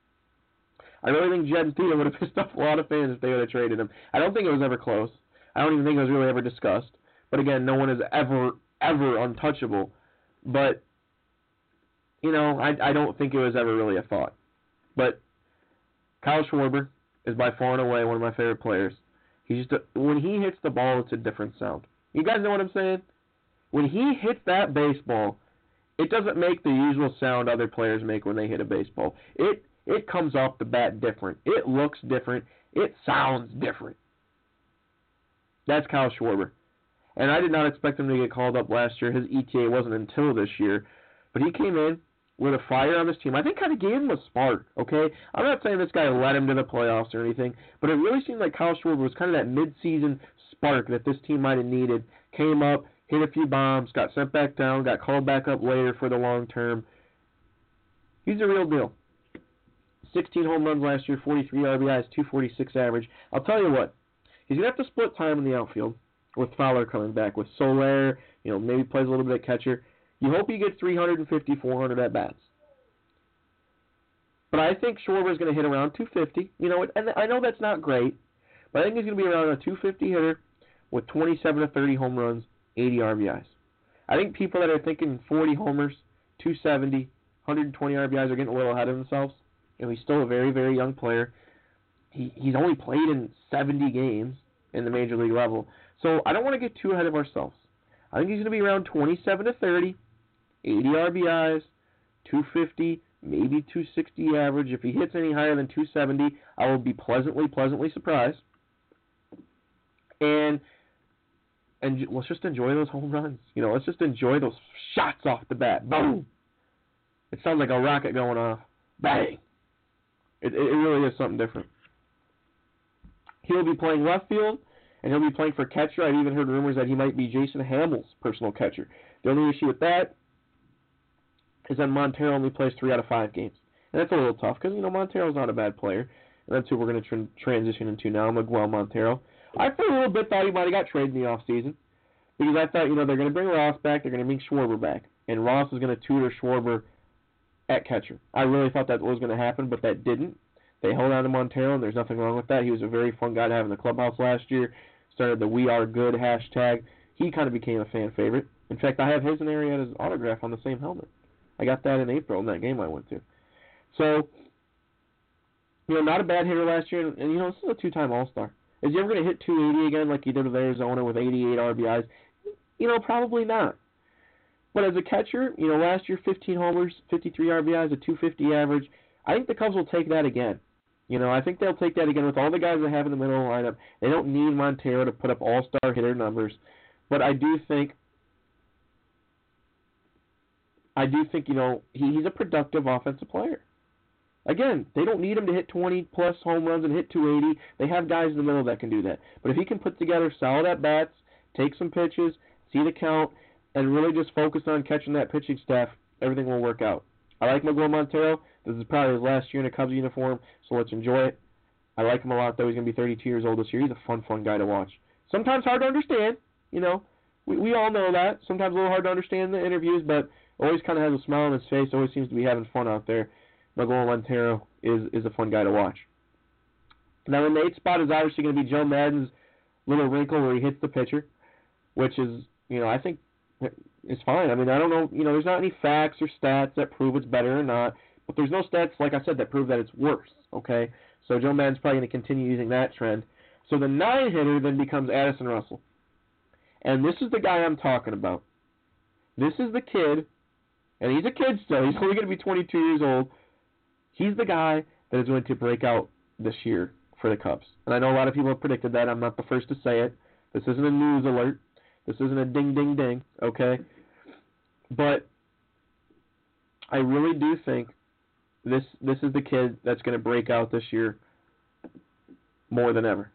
I really think Jed and Theo would have pissed off a lot of fans if they would have traded him. I don't think it was ever close. I don't even think it was really ever discussed. But again, no one is ever, ever untouchable. But, you know, I, I don't think it was ever really a thought. But Kyle Schwarber is by far and away one of my favorite players. He's just a, when he hits the ball, it's a different sound. You guys know what I'm saying? When he hits that baseball, it doesn't make the usual sound other players make when they hit a baseball. It It comes off the bat different. It looks different. It sounds different. That's Kyle Schwarber. And I did not expect him to get called up last year. His E T A wasn't until this year. But he came in with a fire on this team. I think kind of gave him a spark, okay? I'm not saying this guy led him to the playoffs or anything, but it really seemed like Kyle Schwarber was kind of that mid-season spark that this team might have needed. Came up, hit a few bombs, got sent back down, got called back up later for the long term. He's a real deal. sixteen home runs last year, forty-three R B Is, two forty-six average. I'll tell you what, he's going to have to split time in the outfield with Fowler coming back, with Soler, you know, maybe plays a little bit of catcher. You hope he gets three fifty, four hundred at-bats. But I think Schwarber's going to hit around two fifty. You know, and I know that's not great, but I think he's going to be around a two fifty hitter with twenty-seven to thirty home runs, eighty R B Is. I think people that are thinking forty homers, two seventy, one twenty R B Is are getting a little ahead of themselves. You know, he's still a very, very young player. He He's only played in seventy games in the major league level. So I don't want to get too ahead of ourselves. I think he's going to be around twenty-seven to thirty, eighty R B Is, two fifty, maybe two sixty average. If he hits any higher than two seventy, I will be pleasantly, pleasantly surprised. And and let's just enjoy those home runs. You know, let's just enjoy those shots off the bat. Boom! It sounds like a rocket going off. Bang! It, it really is something different. He'll be playing left field, and he'll be playing for catcher. I've even heard rumors that he might be Jason Hamill's personal catcher. The only issue with that is that Montero only plays three out of five games. And that's a little tough because, you know, Montero's not a bad player. And that's who we're going to tr- transition into now, Miguel Montero. I for a little bit thought he might have got traded in the offseason. because I thought, you know, they're going to bring Ross back, they're going to bring Schwarber back, and Ross is going to tutor Schwarber at catcher. I really thought that was going to happen, but that didn't. They held on to Montero, and there's nothing wrong with that. He was a very fun guy to have in the clubhouse last year. Started the We Are Good hashtag. He kind of became a fan favorite. In fact, I have his and Arrieta's autograph on the same helmet. I got that in April in that game I went to. So, you know, not a bad hitter last year, and, and you know, this is a two-time All-Star. Is he ever going to hit two eighty again like he did with Arizona with eighty-eight R B Is? You know, probably not. But as a catcher, you know, last year fifteen homers, fifty-three R B Is, a two fifty average. I think the Cubs will take that again. You know, I think they'll take that again with all the guys they have in the middle of the lineup. They don't need Montero to put up all-star hitter numbers. But I do think, I do think, you know, he, he's a productive offensive player. Again, they don't need him to hit twenty-plus home runs and hit two eighty. They have guys in the middle that can do that. But if he can put together solid at-bats, take some pitches, see the count, and really just focus on catching that pitching staff, everything will work out. I like Miguel Montero. This is probably his last year in a Cubs uniform, so let's enjoy it. I like him a lot, though. He's going to be thirty-two years old this year. He's a fun, fun guy to watch. Sometimes hard to understand, you know. We we all know that. Sometimes a little hard to understand the interviews, but always kind of has a smile on his face. Always seems to be having fun out there. Miguel Montero is, is a fun guy to watch. Now, in the eighth spot is obviously going to be Joe Maddon's little wrinkle where he hits the pitcher, which is, you know, I think it's fine. I mean, I don't know, you know, there's not any facts or stats that prove it's better or not, but there's no stats, like I said, that prove that it's worse, okay? So Joe Maddon's probably going to continue using that trend. So the nine hitter then becomes Addison Russell. And this is the guy I'm talking about. This is the kid, and he's a kid still. He's only going to be twenty-two years old. He's the guy that is going to break out this year for the Cubs. And I know a lot of people have predicted that. I'm not the first to say it. This isn't a news alert. This isn't a ding, ding, ding, okay? But I really do think this this is the kid that's going to break out this year more than ever.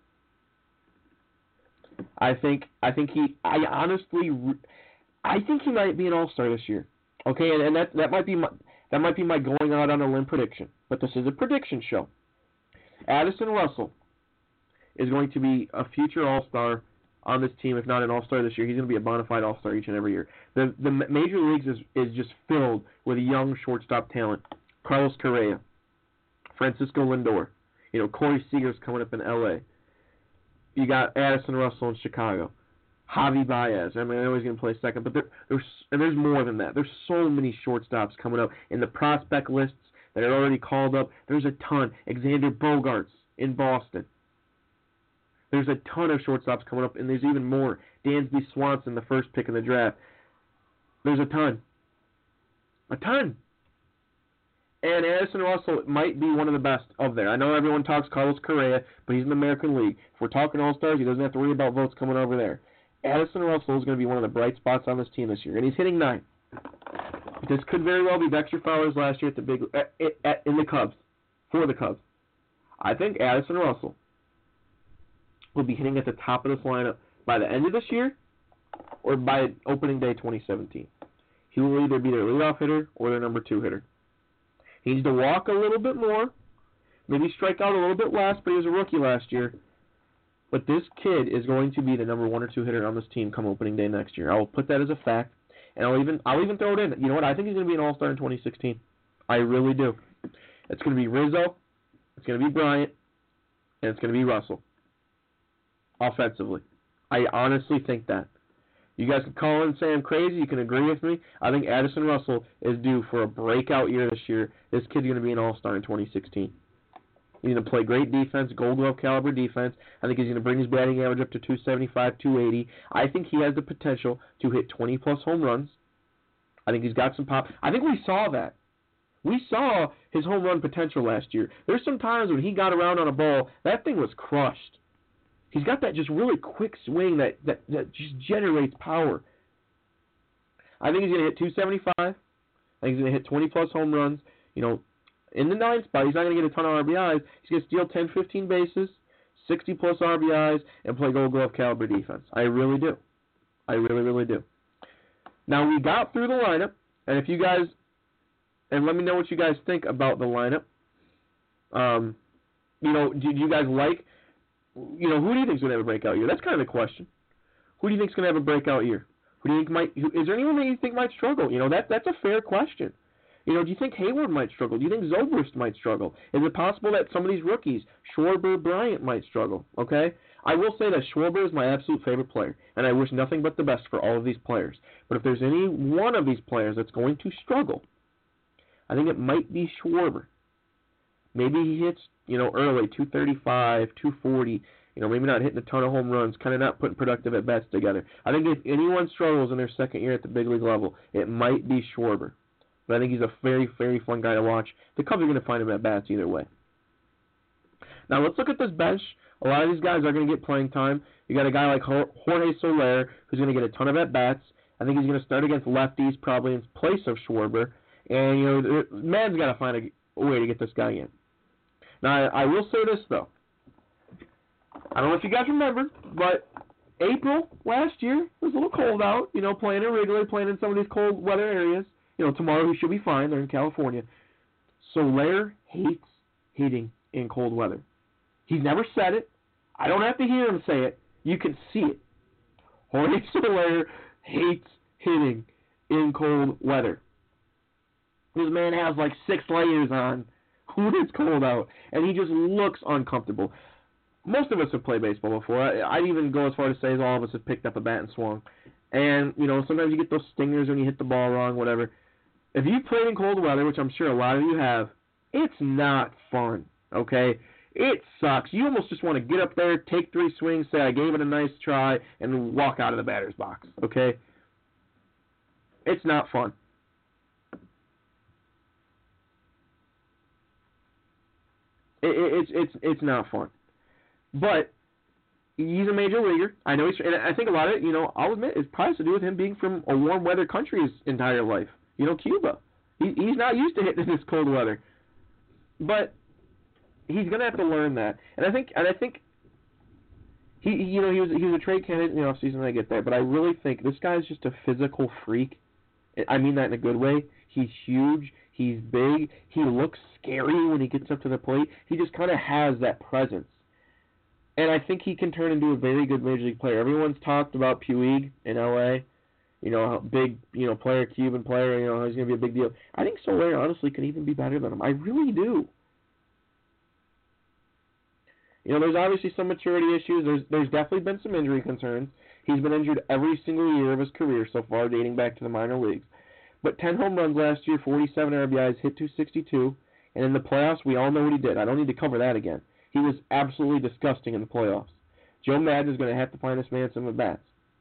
I think I think he I honestly I think he might be an all-star this year. Okay, and, and that that might be my that might be my going out on a limb prediction, but this is a prediction show. Addison Russell is going to be a future all-star on this team, if not an all-star this year. He's going to be a bona fide all-star each and every year. The the major leagues is is just filled with young shortstop talent. Carlos Correa, Francisco Lindor, you know, Corey Seager's coming up in L A. You got Addison Russell in Chicago, Javi Baez. I mean, I know he's going to play second, but there, there's and there's more than that. There's so many shortstops coming up in the prospect lists that are already called up. There's a ton. Xander Bogaerts in Boston. There's a ton of shortstops coming up, and there's even more. Dansby Swanson, the first pick in the draft. There's a ton. A ton. And Addison Russell might be one of the best of there. I know everyone talks Carlos Correa, but he's in the American League. If we're talking All-Stars, he doesn't have to worry about votes coming over there. Addison Russell is going to be one of the bright spots on this team this year, and he's hitting nine. This could very well be Dexter Fowler's last year at the big at, at, in the Cubs, for the Cubs. I think Addison Russell will be hitting at the top of this lineup by the end of this year or by opening day twenty seventeen. He will either be their leadoff hitter or their number two hitter. He needs to walk a little bit more, maybe strike out a little bit less, but he was a rookie last year. But this kid is going to be the number one or two hitter on this team come opening day next year. I will put that as a fact, and I'll even I'll even throw it in. You know what? I think he's going to be an all-star in twenty sixteen. I really do. It's going to be Rizzo, it's going to be Bryant, and it's going to be Russell. Offensively. I honestly think that. You guys can call in and say I'm crazy. You can agree with me. I think Addison Russell is due for a breakout year this year. This kid's going to be an all-star in twenty sixteen. He's going to play great defense, Gold Glove caliber defense. I think he's going to bring his batting average up to two seventy-five, two eighty. I think he has the potential to hit twenty-plus home runs. I think he's got some pop. I think we saw that. We saw his home run potential last year. There's some times when he got around on a ball, that thing was crushed. He's got that just really quick swing that, that, that just generates power. I think he's going to hit two seventy-five. I think he's going to hit twenty-plus home runs. You know, in the ninth spot, he's not going to get a ton of R B Is. He's going to steal ten, fifteen bases, sixty-plus R B Is, and play Gold Glove caliber defense. I really do. I really, really do. Now, we got through the lineup, and if you guys, and let me know what you guys think about the lineup. Um, you know, do you guys like, you know, who do you think is going to have a breakout year? That's kind of the question. Who do you think is going to have a breakout year? Who do you think might? Who, is there anyone that you think might struggle? You know, that that's a fair question. You know, do you think Hayward might struggle? Do you think Zobrist might struggle? Is it possible that some of these rookies, Schwarber, Bryant, might struggle? Okay? I will say that Schwarber is my absolute favorite player, and I wish nothing but the best for all of these players. But if there's any one of these players that's going to struggle, I think it might be Schwarber. Maybe he hits, you know, early, two thirty-five, two forty, you know, maybe not hitting a ton of home runs, kind of not putting productive at-bats together. I think if anyone struggles in their second year at the big league level, it might be Schwarber. But I think he's a very, very fun guy to watch. The Cubs are going to find him at bats either way. Now let's look at this bench. A lot of these guys are going to get playing time. You got a guy like Jorge Soler who's going to get a ton of at bats. I think he's going to start against lefties, probably in place of Schwarber. And you know, man's got to find a way to get this guy in. Now I, I will say this though. I don't know if you guys remember, but April last year was a little cold out. You know, playing in Wrigley, playing in some of these cold weather areas. You know, tomorrow he should be fine. They're in California. Soler hates hitting in cold weather. He's never said it. I don't have to hear him say it. You can see it. Jorge Soler hates hitting in cold weather. This man has like six layers on when it's cold out, and he just looks uncomfortable. Most of us have played baseball before. I, I'd even go as far to say as all of us have picked up a bat and swung. And, you know, sometimes you get those stingers when you hit the ball wrong, whatever. If you've played in cold weather, which I'm sure a lot of you have, it's not fun, okay? It sucks. You almost just want to get up there, take three swings, say I gave it a nice try, and walk out of the batter's box, okay? It's not fun. It, it, it's it's it's not fun. But he's a major leaguer. I know he's, and I think a lot of it, you know, I'll admit, it probably has to do with him being from a warm weather country his entire life. You know, Cuba. He, he's not used to hitting in this cold weather. But he's gonna have to learn that. And I think, and I think, he, you know, he was he was a trade candidate in the offseason when I get there. But I really think this guy's just a physical freak. I mean that in a good way. He's huge. He's big. He looks scary when he gets up to the plate. He just kind of has that presence. And I think he can turn into a very good major league player. Everyone's talked about Puig in L A. You know, big, you know, player, Cuban player, you know, he's going to be a big deal. I think Soler, honestly, can even be better than him. I really do. You know, there's obviously some maturity issues. There's there's definitely been some injury concerns. He's been injured every single year of his career so far, dating back to the minor leagues. But ten home runs last year, forty-seven R B Is, hit two sixty-two. And in the playoffs, we all know what he did. I don't need to cover that again. He was absolutely disgusting in the playoffs. Joe Madden is going to have to find this man some at-bats.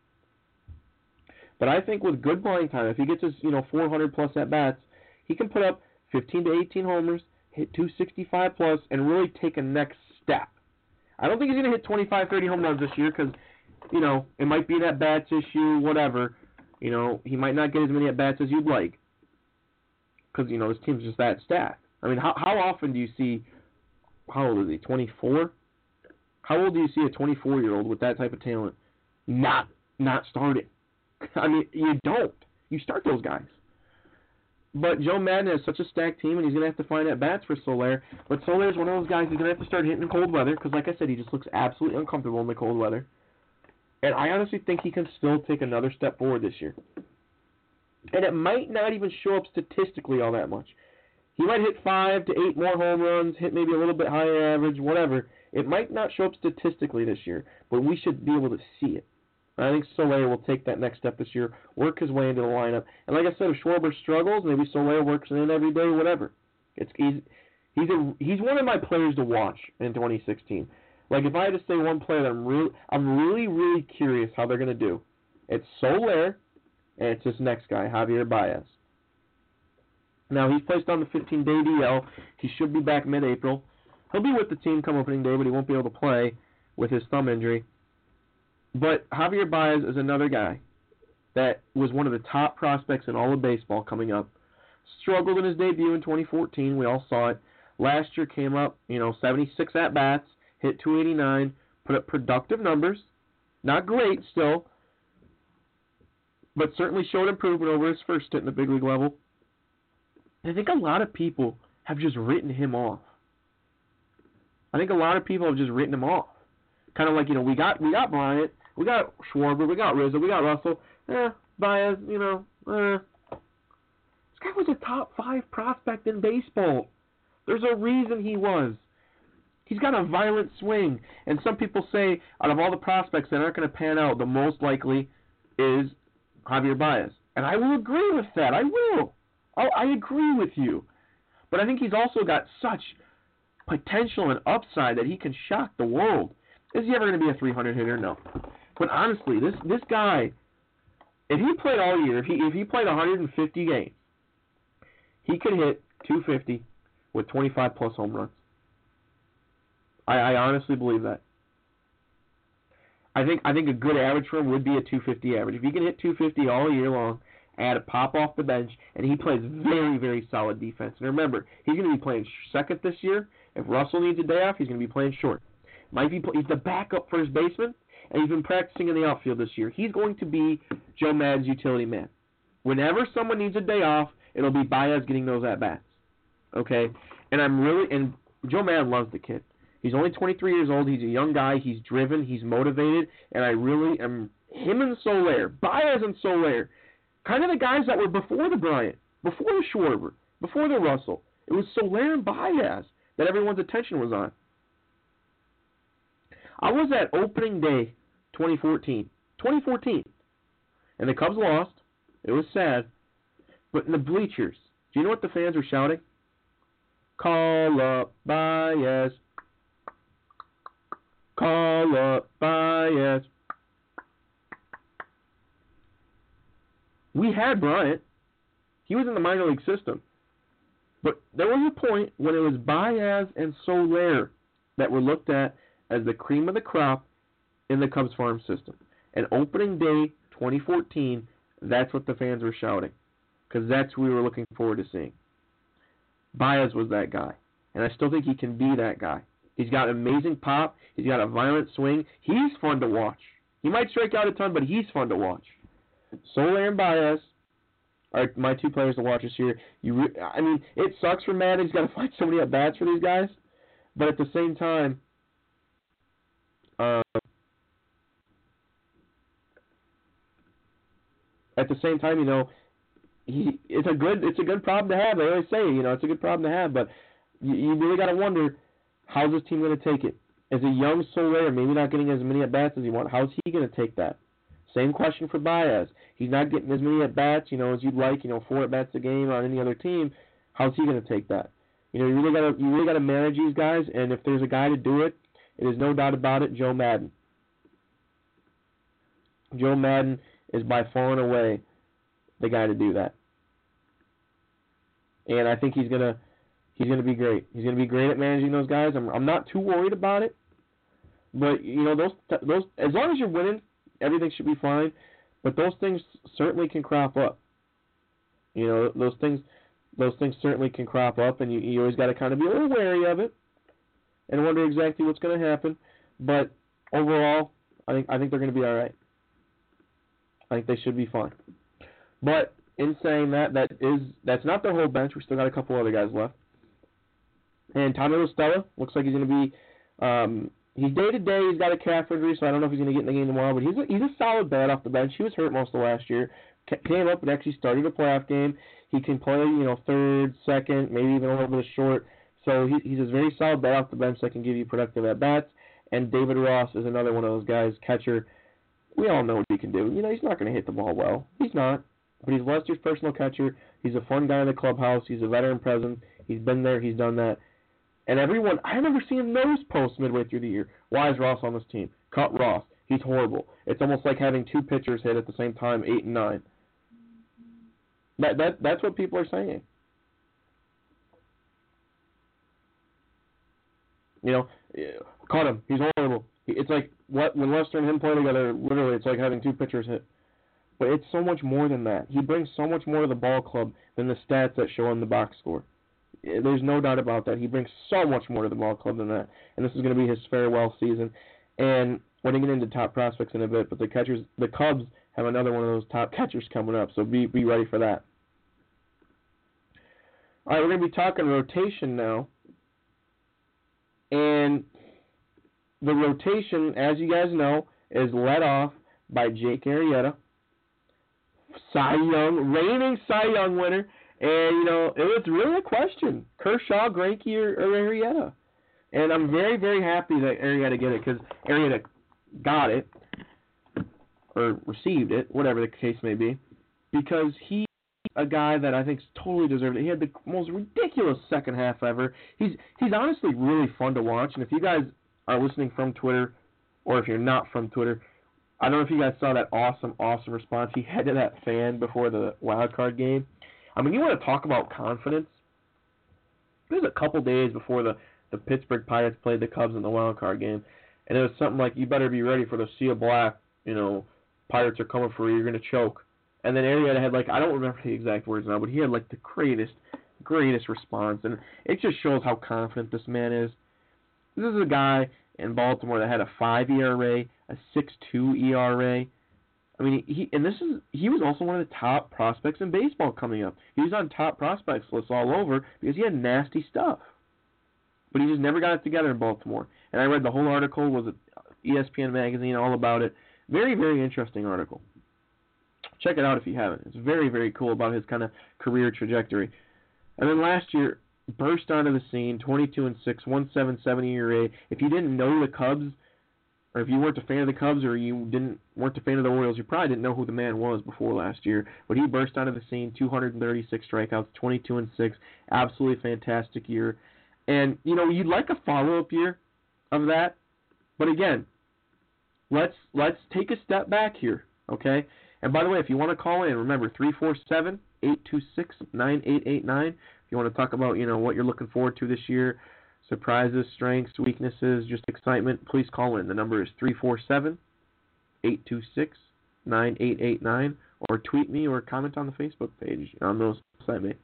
But I think with good playing time, if he gets his, you know, four hundred plus at-bats, he can put up fifteen to eighteen homers, hit two sixty-five plus, and really take a next step. I don't think he's going to hit twenty-five, thirty home runs this year because, you know, it might be an at-bats issue, whatever. You know, he might not get as many at-bats as you'd like because, you know, his team's just that stacked. I mean, how how often do you see, how old is he, twenty-four? How old do you see a twenty-four-year-old with that type of talent not not starting? I mean, you don't. You start those guys. But Joe Madden has such a stacked team, and he's going to have to find at-bats for Soler. But Soler is one of those guys who's going to have to start hitting in cold weather because, like I said, he just looks absolutely uncomfortable in the cold weather. And I honestly think he can still take another step forward this year. And it might not even show up statistically all that much. He might hit five to eight more home runs, hit maybe a little bit higher average, whatever. It might not show up statistically this year, but we should be able to see it. I think Soler will take that next step this year, work his way into the lineup. And like I said, if Schwarber struggles, maybe Soler works in every day, whatever. It's he's he's a, he's one of my players to watch in twenty sixteen. Like if I had to say one player that I'm really I'm really really curious how they're gonna do, it's Soler, and it's this next guy, Javier Baez. Now he's placed on the fifteen-day D L. He should be back mid-April. He'll be with the team come opening day, but he won't be able to play with his thumb injury. But Javier Baez is another guy that was one of the top prospects in all of baseball coming up. Struggled in his debut in twenty fourteen. We all saw it. Last year came up, you know, seventy-six at-bats, hit two eighty-nine, put up productive numbers. Not great still, but certainly showed improvement over his first stint in the big league level. I think a lot of people have just written him off. I think a lot of people have just written him off. Kind of like, you know, we got we got Bryant, We got Schwarber, we got Rizzo, we got Russell. Eh, Baez, you know, eh. This guy was a top five prospect in baseball. There's a reason he was. He's got a violent swing. And some people say, out of all the prospects that aren't going to pan out, the most likely is Javier Baez. And I will agree with that. I will. Oh, I agree with you. But I think he's also got such potential and upside that he can shock the world. Is he ever going to be a three hundred hitter? No. But honestly, this this guy, if he played all year, if he if he played one hundred fifty games, he could hit two fifty with twenty-five plus home runs. I, I honestly believe that. I think I think a good average for him would be a two fifty average. If he can hit two fifty all year long, add a pop off the bench, and he plays very, very solid defense. And remember, he's going to be playing second this year. If Russell needs a day off, he's going to be playing short. Might be he's the backup first baseman, and he's been practicing in the outfield this year. He's going to be Joe Maddon's utility man. Whenever someone needs a day off, it'll be Baez getting those at bats. Okay, and I'm really and Joe Maddon loves the kid. He's only twenty-three years old. He's a young guy. He's driven. He's motivated, and I really am him and Soler, Baez and Soler, kind of the guys that were before the Bryant, before the Schwarber, before the Russell. It was Soler and Baez that everyone's attention was on. I was at opening day twenty fourteen. twenty fourteen. And the Cubs lost. It was sad. But in the bleachers, do you know what the fans were shouting? Call up Baez. Call up Baez. We had Bryant. He was in the minor league system. But there was a point when it was Baez and Soler that were looked at as the cream of the crop in the Cubs farm system. And opening day twenty fourteen, that's what the fans were shouting. Because that's what we were looking forward to seeing. Baez was that guy. And I still think he can be that guy. He's got amazing pop. He's got a violent swing. He's fun to watch. He might strike out a ton, but he's fun to watch. Soler and Baez are my two players to watch this year. You, re- I mean, it sucks for Matt. He's got to find so many at-bats for these guys. But at the same time, uh, at the same time, you know, he it's a good it's a good problem to have. I always say, you know, it's a good problem to have. But you, you really got to wonder, how's this team going to take it? As a young Soler, maybe not getting as many at-bats as he wants, how's he going to take that? Same question for Baez. He's not getting as many at-bats, you know, as you'd like, you know, four at-bats a game on any other team. How's he going to take that? You know, you really got to you really got to manage these guys, and if there's a guy to do it, it is no doubt about it, Joe Maddon. Joe Maddon is by far and away the guy to do that. And I think he's gonna he's gonna be great. He's gonna be great at managing those guys. I'm I'm not too worried about it. But you know, those those as long as you're winning, everything should be fine. But those things certainly can crop up. You know, those things those things certainly can crop up, and you, you always got to kind of be a little wary of it and wonder exactly what's going to happen. But overall, I think I think they're going to be all right. I think they should be fine. But in saying that, that is that's not their whole bench. We still got a couple other guys left. And Tommy La Stella looks like he's going to be um, he's day to day. He's got a calf injury, so I don't know if he's going to get in the game tomorrow. But he's a, he's a solid bat off the bench. He was hurt most of last year. Came up and actually started a playoff game. He can play, you know, third, second, maybe even a little bit of short. So he, he's a very solid bat off the bench that can give you productive at bats. And David Ross is another one of those guys, catcher. We all know what he can do. You know, he's not going to hit the ball well. He's not. But he's Lester's personal catcher. He's a fun guy in the clubhouse. He's a veteran presence. He's been there. He's done that. And everyone, I remember seeing nose posts midway through the year. Why is Ross on this team? Cut Ross. He's horrible. It's almost like having two pitchers hit at the same time, eight and nine. That that that's what people are saying. You know, cut him. He's horrible. It's like what when Lester and him play together. Literally, it's like having two pitchers hit. But it's so much more than that. He brings so much more to the ball club than the stats that show on the box score. There's no doubt about that. He brings so much more to the ball club than that. And this is going to be his farewell season. And we're going to get into top prospects in a bit, but the catchers, the Cubs have another one of those top catchers coming up, so be be ready for that. All right, we're going to be talking rotation now. And the rotation, as you guys know, is led off by Jake Arrieta, Cy Young, reigning Cy Young winner. And, you know, it was really a question. Kershaw, Greinke, or, or Arrieta. And I'm very, very happy that Arrieta get it because Arrieta got it or received it, whatever the case may be, because he's a guy that I think totally deserved it. He had the most ridiculous second half ever. He's he's honestly really fun to watch. And if you guys are listening from Twitter, or if you're not from Twitter, I don't know if you guys saw that awesome, awesome response he had to that fan before the wild card game. I mean, you want to talk about confidence? It was a couple days before the, the Pittsburgh Pirates played the Cubs in the wild card game, and it was something like, you better be ready for the Sea of Black, you know, Pirates are coming for you, you're going to choke. And then Arrieta had, like, I don't remember the exact words now, but he had, like, the greatest, greatest response, and it just shows how confident this man is. This is a guy in Baltimore that had a five E R A, a six two E R A. I mean, he and this is he was also one of the top prospects in baseball coming up. He was on top prospects lists all over because he had nasty stuff. But he just never got it together in Baltimore. And I read the whole article, was it E S P N magazine, all about it. Very, very interesting article. Check it out if you haven't. It's very, very cool about his kind of career trajectory. And then last year, burst onto the scene, twenty-two and six, one point seven seven E R A. If you didn't know the Cubs, or if you weren't a fan of the Cubs, or you didn't weren't a fan of the Orioles, you probably didn't know who the man was before last year. But he burst onto the scene, two hundred thirty-six strikeouts, twenty-two and six, absolutely fantastic year. And you know, you'd like a follow-up year of that, but again, let's let's take a step back here, okay? And by the way, if you want to call in, remember three four seven, eight two six, nine eight eight nine. If you want to talk about, you know, what you're looking forward to this year, surprises, strengths, weaknesses, just excitement, please call in. The number is three four seven, eight two six, nine eight eight nine, or tweet me or comment on the Facebook page on those site me.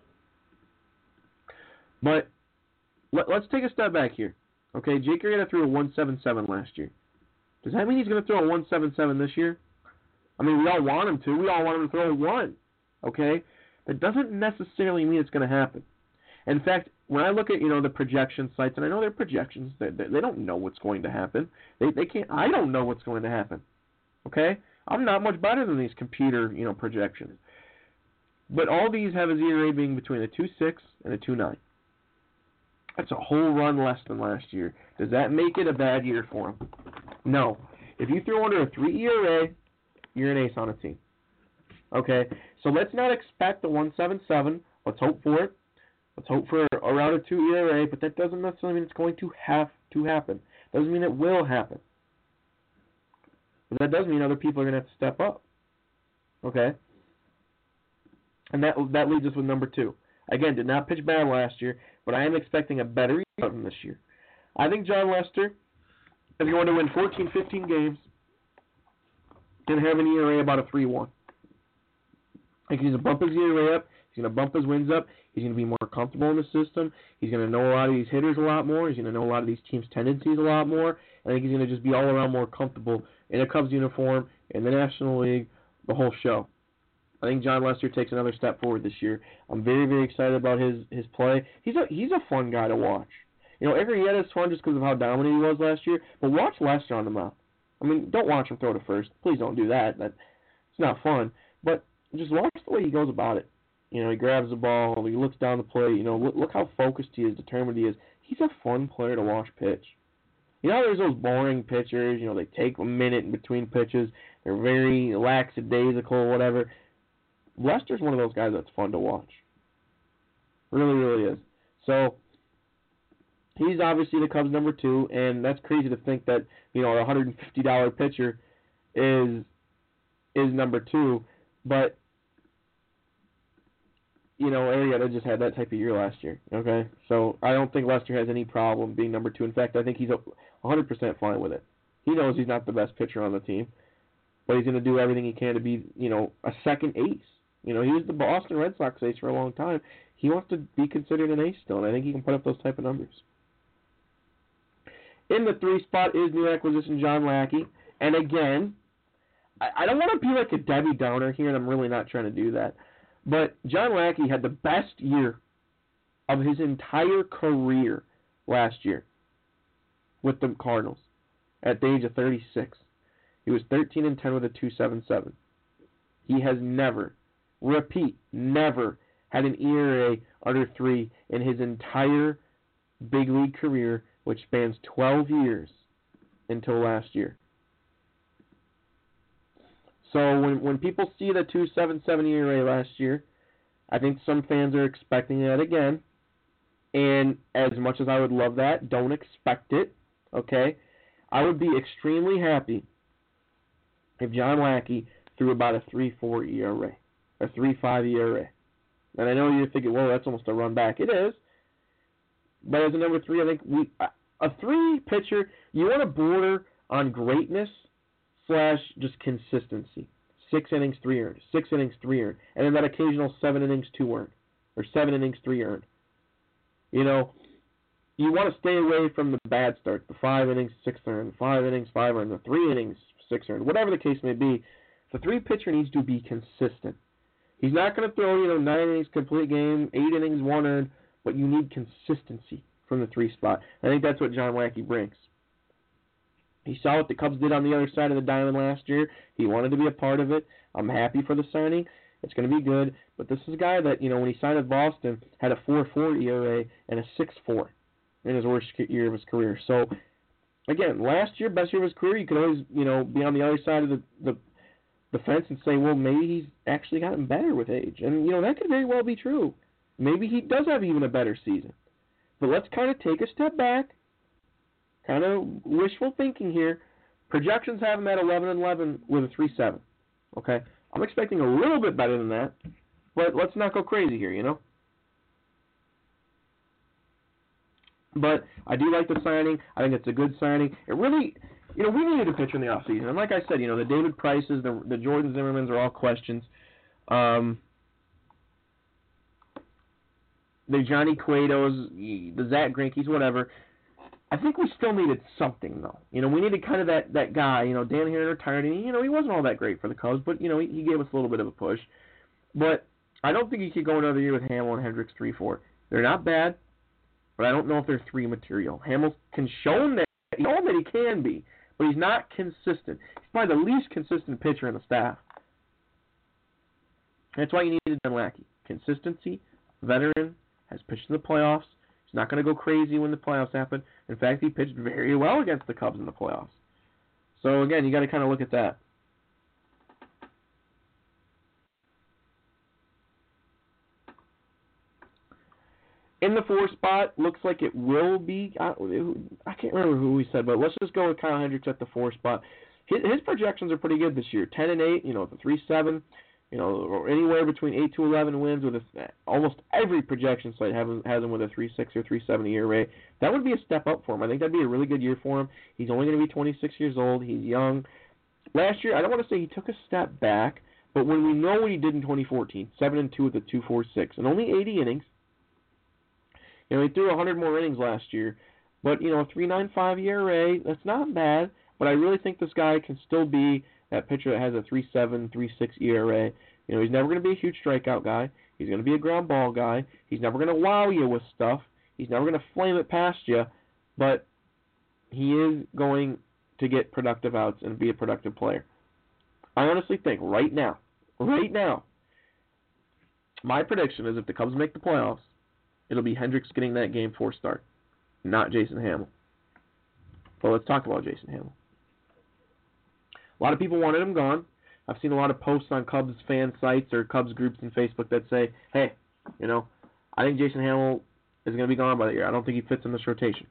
But let, let's take a step back here. Okay, Jake Arrieta threw a one seven seven last year. Does that mean he's going to throw a one seven seven this year? I mean, we all want him to. We all want him to throw a one. Okay? That doesn't necessarily mean it's going to happen. In fact, when I look at, you know, the projection sites, and I know they're projections, they, they, they don't know what's going to happen. They they can't. I don't know what's going to happen. Okay? I'm not much better than these computer, you know, projections. But all these have his E R A being between a two point six and a two point nine. That's a whole run less than last year. Does that make it a bad year for him? No. If you throw under a three E R A, you're an ace on a team. Okay? So let's not expect the one seven seven. Let's hope for it. Let's hope for around a two E R A, but that doesn't necessarily mean it's going to have to happen. Doesn't mean it will happen. But that does mean other people are going to have to step up. Okay? And that that leads us with number two. Again, did not pitch bad last year, but I am expecting a better year from this year. I think Jon Lester is going to win fourteen, fifteen games and have an E R A about a three one. I think he's going to bump his E R A up. He's going to bump his wins up. He's going to be more comfortable in the system. He's going to know a lot of these hitters a lot more. He's going to know a lot of these teams' tendencies a lot more. I think he's going to just be all around more comfortable in a Cubs uniform, in the National League, the whole show. I think Jon Lester takes another step forward this year. I'm very, very excited about his, his play. He's a he's a fun guy to watch. You know, Arrieta is fun just because of how dominant he was last year, but watch Lester on the mound. I mean, don't watch him throw to first. Please don't do that. That it's not fun. But just watch the way he goes about it. You know, he grabs the ball, he looks down the plate. You know, look, look how focused he is, determined he is. He's a fun player to watch pitch. You know, there's those boring pitchers. You know, they take a minute in between pitches. They're very lackadaisical, whatever. Lester's one of those guys that's fun to watch. Really, really is. So he's obviously the Cubs' number two, and that's crazy to think that, you know, a one hundred fifty dollars pitcher is is number two. But, you know, Arrieta just had that type of year last year, okay? So I don't think Lester has any problem being number two. In fact, I think he's one hundred percent fine with it. He knows he's not the best pitcher on the team, but he's going to do everything he can to be, you know, a second ace. You know, he was the Boston Red Sox ace for a long time. He wants to be considered an ace still, and I think he can put up those type of numbers. In the three spot is new acquisition John Lackey. And again, I, I don't want to be like a Debbie Downer here, and I'm really not trying to do that. But John Lackey had the best year of his entire career last year with the Cardinals at the age of thirty-six. He was thirteen and ten with a two point seven seven. He has never, repeat, never had an E R A under three in his entire big league career, which spans twelve years until last year. So when when people see the two point seven seven E R A last year, I think some fans are expecting that again. And as much as I would love that, don't expect it, okay? I would be extremely happy if John Lackey threw about a three point four E R A, a three point five E R A. And I know you're thinking, well, that's almost a run back. It is. But as a number three, I think we a three pitcher, you want to border on greatness slash just consistency. Six innings, three earned. Six innings, three earned. And then that occasional seven innings, two earned. Or seven innings, three earned. You know, you want to stay away from the bad starts. The five innings, six earned. Five innings, five earned. The three innings, six earned. Whatever the case may be, the three pitcher needs to be consistent. He's not going to throw, you know, nine innings, complete game, eight innings, one earned, but you need consistency from the three spot. I think that's what John Lackey brings. He saw what the Cubs did on the other side of the diamond last year. He wanted to be a part of it. I'm happy for the signing. It's going to be good. But this is a guy that, you know, when he signed with Boston, had a four point four E R A and a six point four in his worst year of his career. So, again, last year, best year of his career, you could always, you know, be on the other side of the, the, the fence and say, well, maybe he's actually gotten better with age. And, you know, that could very well be true. Maybe he does have even a better season. But let's kind of take a step back, kind of wishful thinking here. Projections have him at eleven and eleven with a three point seven. Okay? I'm expecting a little bit better than that, but let's not go crazy here, you know? But I do like the signing. I think it's a good signing. It really, you know, we needed a pitcher in the offseason. And like I said, you know, the David Prices, the, the Jordan Zimmermans are all questions. Um, the Johnny Cuetos, the Zach Greinke's, whatever. I think we still needed something, though. You know, we needed kind of that, that guy. You know, Dan Haren retired, and, you know, he wasn't all that great for the Cubs, but, you know, he, he gave us a little bit of a push. But I don't think he could go another year with Hamill and Hendricks three four. They're not bad, but I don't know if they're three material. Hamill can show him that, show him that he can be, but he's not consistent. He's probably the least consistent pitcher in the staff. That's why you needed Dan Lackey. Consistency, veteran, has pitched in the playoffs. He's not going to go crazy when the playoffs happen. In fact, he pitched very well against the Cubs in the playoffs. So, again, you got to kind of look at that. In the four spot, looks like it will be, I, I can't remember who we said, but let's just go with Kyle Hendricks at the four spot. His, his projections are pretty good this year. ten and eight, you know, the three seven. You know, anywhere between eight to eleven wins with a, almost every projection site has, has him with a three point six or three point seven E R A. That would be a step up for him. I think that would be a really good year for him. He's only going to be twenty-six years old. He's young. Last year, I don't want to say he took a step back, but when we know what he did in twenty fourteen, seven and two with a two point four six, and only eighty innings. You know, he threw one hundred more innings last year, but, you know, a three point nine five E R A, that's not bad, but I really think this guy can still be that pitcher that has a three point seven, three point six E R A. You know, he's never going to be a huge strikeout guy. He's going to be a ground ball guy. He's never going to wow you with stuff. He's never going to flame it past you, but he is going to get productive outs and be a productive player. I honestly think right now, right now, my prediction is if the Cubs make the playoffs, it'll be Hendricks getting that game four start, not Jason Hamill. But let's talk about Jason Hamill. A lot of people wanted him gone. I've seen a lot of posts on Cubs fan sites or Cubs groups on Facebook that say, hey, you know, I think Jason Hamill is going to be gone by the year. I don't think he fits in this rotation.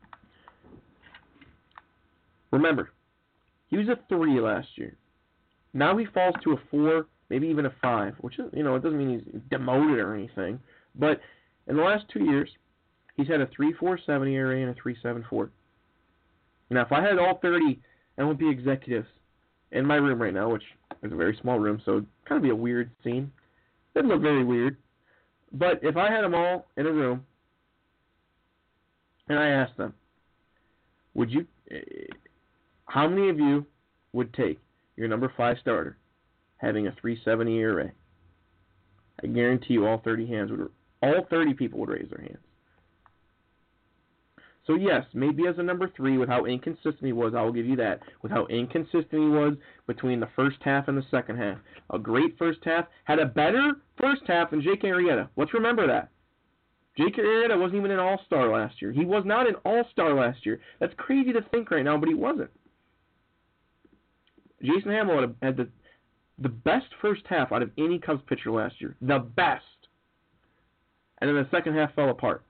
Remember, he was a three last year. Now he falls to a four, maybe even a five, which is, you know, it doesn't mean he's demoted or anything. But in the last two years, he's had a three point four seven E R A and a three point seven four. Now, if I had all thirty M L B executives in my room right now, which is a very small room, so it'd kind of be a weird scene. It'd look very weird. But if I had them all in a room, and I asked them, would you, how many of you would take your number five starter having a three point seven E R A? I guarantee you all thirty hands would, all thirty people would raise their hands. So, yes, maybe as a number three, with how inconsistent he was, I will give you that. With how inconsistent he was between the first half and the second half. A great first half. Had a better first half than Jake Arrieta. Let's remember that. Jake Arrieta wasn't even an all-star last year. He was not an all-star last year. That's crazy to think right now, but he wasn't. Jason Hammel had the, the best first half out of any Cubs pitcher last year. The best. And then the second half fell apart.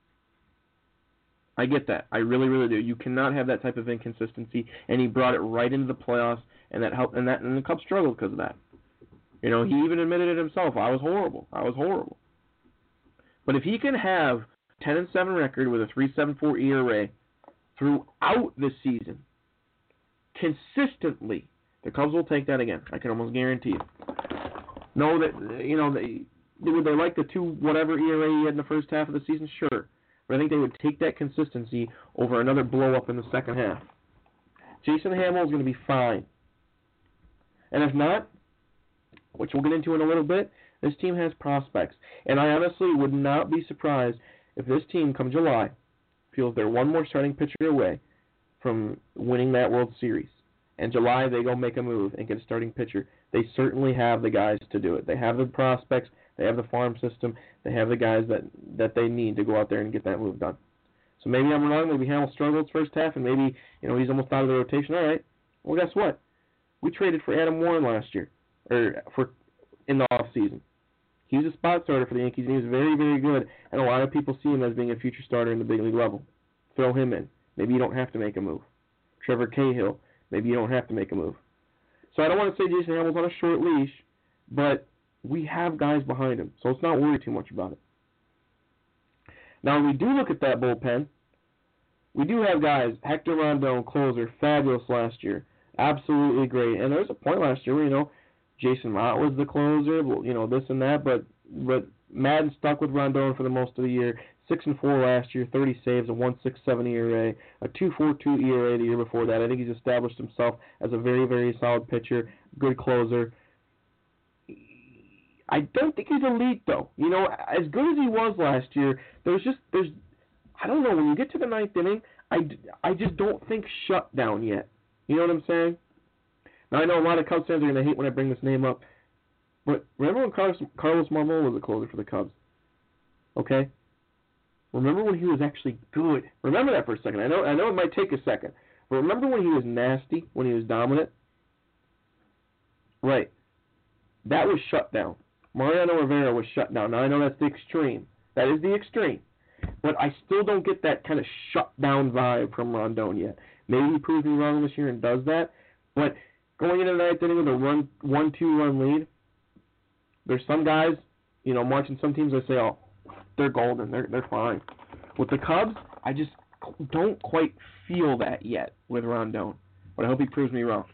I get that. I really, really do. You cannot have that type of inconsistency, and he brought it right into the playoffs, and that helped. And that, and the Cubs struggled because of that. You know, he even admitted it himself. I was horrible. I was horrible. But if he can have ten and seven record with a three point seven four E R A throughout the season, consistently, the Cubs will take that again. I can almost guarantee you. Know that, you know, they would they like the two whatever E R A he had in the first half of the season? Sure. But I think they would take that consistency over another blow-up in the second half. Jason Hammel is going to be fine. And if not, which we'll get into in a little bit, this team has prospects. And I honestly would not be surprised if this team, come July, feels they're one more starting pitcher away from winning that World Series. And July, they go make a move and get a starting pitcher. They certainly have the guys to do it. They have the prospects. They have the farm system. They have the guys that, that they need to go out there and get that move done. So maybe I'm wrong. Maybe Hammel struggled first half, and maybe you know he's almost out of the rotation. All right. Well, guess what? We traded for Adam Warren last year, or for in the off season. He was a spot starter for the Yankees, and he was very, very good. And a lot of people see him as being a future starter in the big league level. Throw him in. Maybe you don't have to make a move. Trevor Cahill. Maybe you don't have to make a move. So I don't want to say Jason Hammel's on a short leash, but we have guys behind him, so let's not worry too much about it. Now, when we do look at that bullpen, we do have guys, Hector Rondon, closer, fabulous last year, absolutely great. And there was a point last year where, you know, Jason Mott was the closer, well, you know, this and that, but but Madden stuck with Rondon for the most of the year. Six and four last year, thirty saves, a one point six seven E R A, a two point four two E R A the year before that. I think he's established himself as a very, very solid pitcher, good closer. I don't think he's elite, though. You know, as good as he was last year, there's just, there's, I don't know, when you get to the ninth inning, I, I just don't think shutdown yet. You know what I'm saying? Now, I know a lot of Cubs fans are going to hate when I bring this name up, but remember when Carlos, Carlos Marmol was the closer for the Cubs? Okay? Remember when he was actually good? Remember that for a second. I know, I know it might take a second, but remember when he was nasty, when he was dominant? Right. That was shutdown. Mariano Rivera was shut down. Now, I know that's the extreme. That is the extreme. But I still don't get that kind of shutdown vibe from Rondon yet. Maybe he proves me wrong this year and does that. But going into the ninth inning with a run, one two run lead, there's some guys, you know, marching some teams that say, oh, they're golden. They're, they're fine. With the Cubs, I just don't quite feel that yet with Rondon. But I hope he proves me wrong.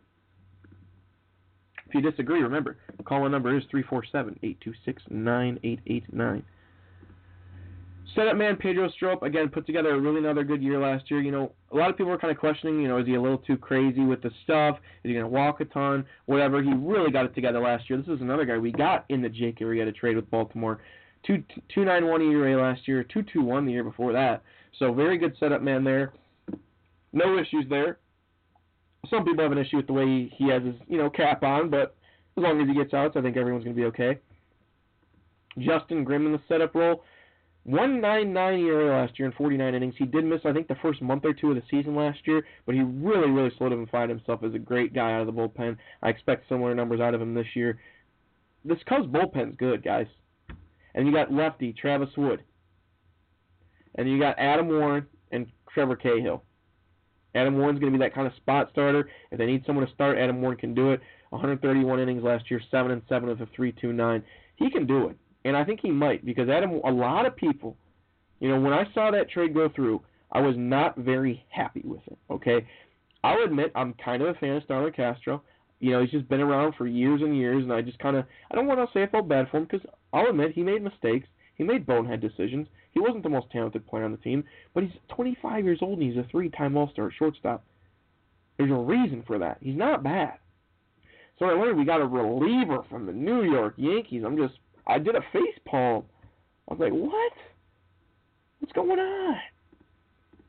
If you disagree, remember, the call-in number is three four seven, eight two six, nine eight eight nine. Setup man Pedro Strop, again, put together a really another good year last year. You know, a lot of people were kind of questioning, you know, is he a little too crazy with the stuff? Is he going to walk a ton? Whatever. He really got it together last year. This is another guy we got in the Jake Arrieta trade with Baltimore. two point nine one E R A last year, two point two one the year before that. So very good setup man there. No issues there. Some people have an issue with the way he has his, you know, cap on, but as long as he gets outs, I think everyone's going to be okay. Justin Grimm in the setup role, one point nine nine E R A last year in forty-nine innings. He did miss, I think, the first month or two of the season last year, but he really, really solidified himself as a great guy out of the bullpen. I expect similar numbers out of him this year. This Cubs bullpen's good, guys. And you got lefty Travis Wood. And you got Adam Warren and Trevor Cahill. Adam Warren's going to be that kind of spot starter. If they need someone to start, Adam Warren can do it. one hundred thirty-one innings last year, seven and seven with a three point two nine. He can do it, and I think he might because Adam. A lot of people, you know, when I saw that trade go through, I was not very happy with it. Okay, I'll admit I'm kind of a fan of Starlin Castro. You know, he's just been around for years and years, and I just kind of I don't want to say I felt bad for him because I'll admit he made mistakes. He made bonehead decisions. He wasn't the most talented player on the team, but he's twenty-five years old and he's a three-time All-Star at shortstop. There's a reason for that. He's not bad. So I learned we got a reliever from the New York Yankees. I'm just, I did a face palm. I was like, what? What's going on?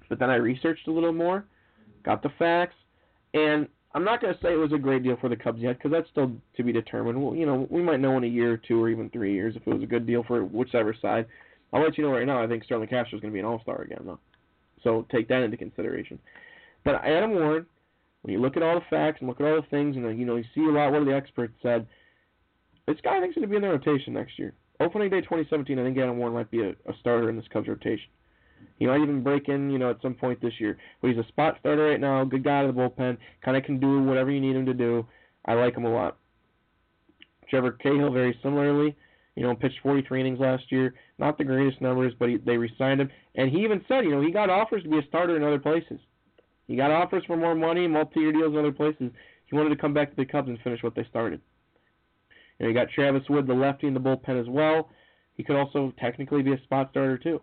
But then I researched a little more, got the facts, and I'm not going to say it was a great deal for the Cubs yet, because that's still to be determined. Well, you know, we might know in a year or two or even three years if it was a good deal for whichever side. I'll let you know right now, I think Sterling Castro is going to be an all-star again, though. So take that into consideration. But Adam Warren, when you look at all the facts and look at all the things, and you know, you see a lot what the experts said, this guy I think is going to be in the rotation next year. Opening day twenty seventeen, I think Adam Warren might be a, a starter in this Cubs rotation. He might even break in, you know, at some point this year. But he's a spot starter right now, good guy out of the bullpen, kind of can do whatever you need him to do. I like him a lot. Trevor Cahill, very similarly, you know, pitched forty-three innings last year. Not the greatest numbers, but he, they re-signed him. And he even said, you know, he got offers to be a starter in other places. He got offers for more money, multi-year deals in other places. He wanted to come back to the Cubs and finish what they started. You know, you got Travis Wood, the lefty, in the bullpen as well. He could also technically be a spot starter too.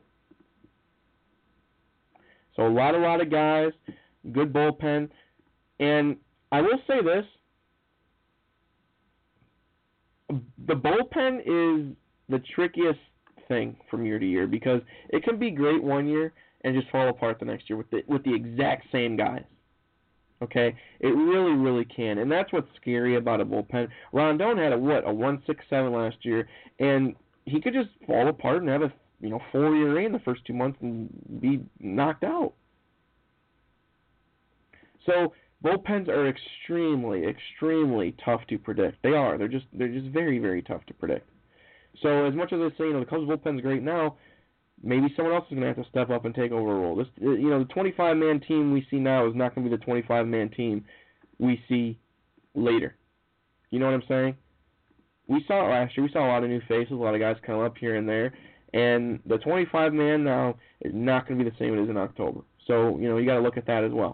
So a lot, a lot of guys, good bullpen. And I will say this. The bullpen is the trickiest thing from year to year because it can be great one year and just fall apart the next year with the, with the exact same guys. Okay? It really, really can. And that's what's scary about a bullpen. Rondon had a, what, a one point six seven last year, and he could just fall apart and have a you know four E R A in the first two months and be knocked out. So bullpens are extremely, extremely tough to predict. They are. They're just they're just very, very tough to predict. So as much as I say, you know, the Cubs bullpen's great now, maybe someone else is going to have to step up and take over a role. This, you know, the twenty-five man team we see now is not going to be the twenty-five man team we see later. You know what I'm saying? We saw it last year. We saw a lot of new faces, a lot of guys come up here and there, and the twenty-five man now is not going to be the same as it is in October. So, you know, you got to look at that as well.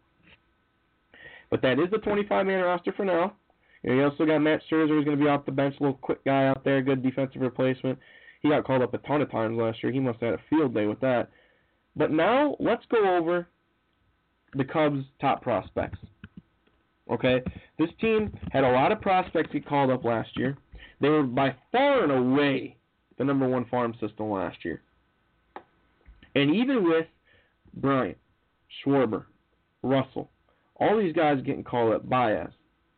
But that is the twenty-five man roster for now. And you also got Matt Scherzer, who's going to be off the bench, a little quick guy out there, good defensive replacement. He got called up a ton of times last year. He must have had a field day with that. But now let's go over the Cubs' top prospects. Okay? This team had a lot of prospects he called up last year. They were by far and away the number one farm system last year. And even with Bryant, Schwarber, Russell, all these guys getting called up, Baez,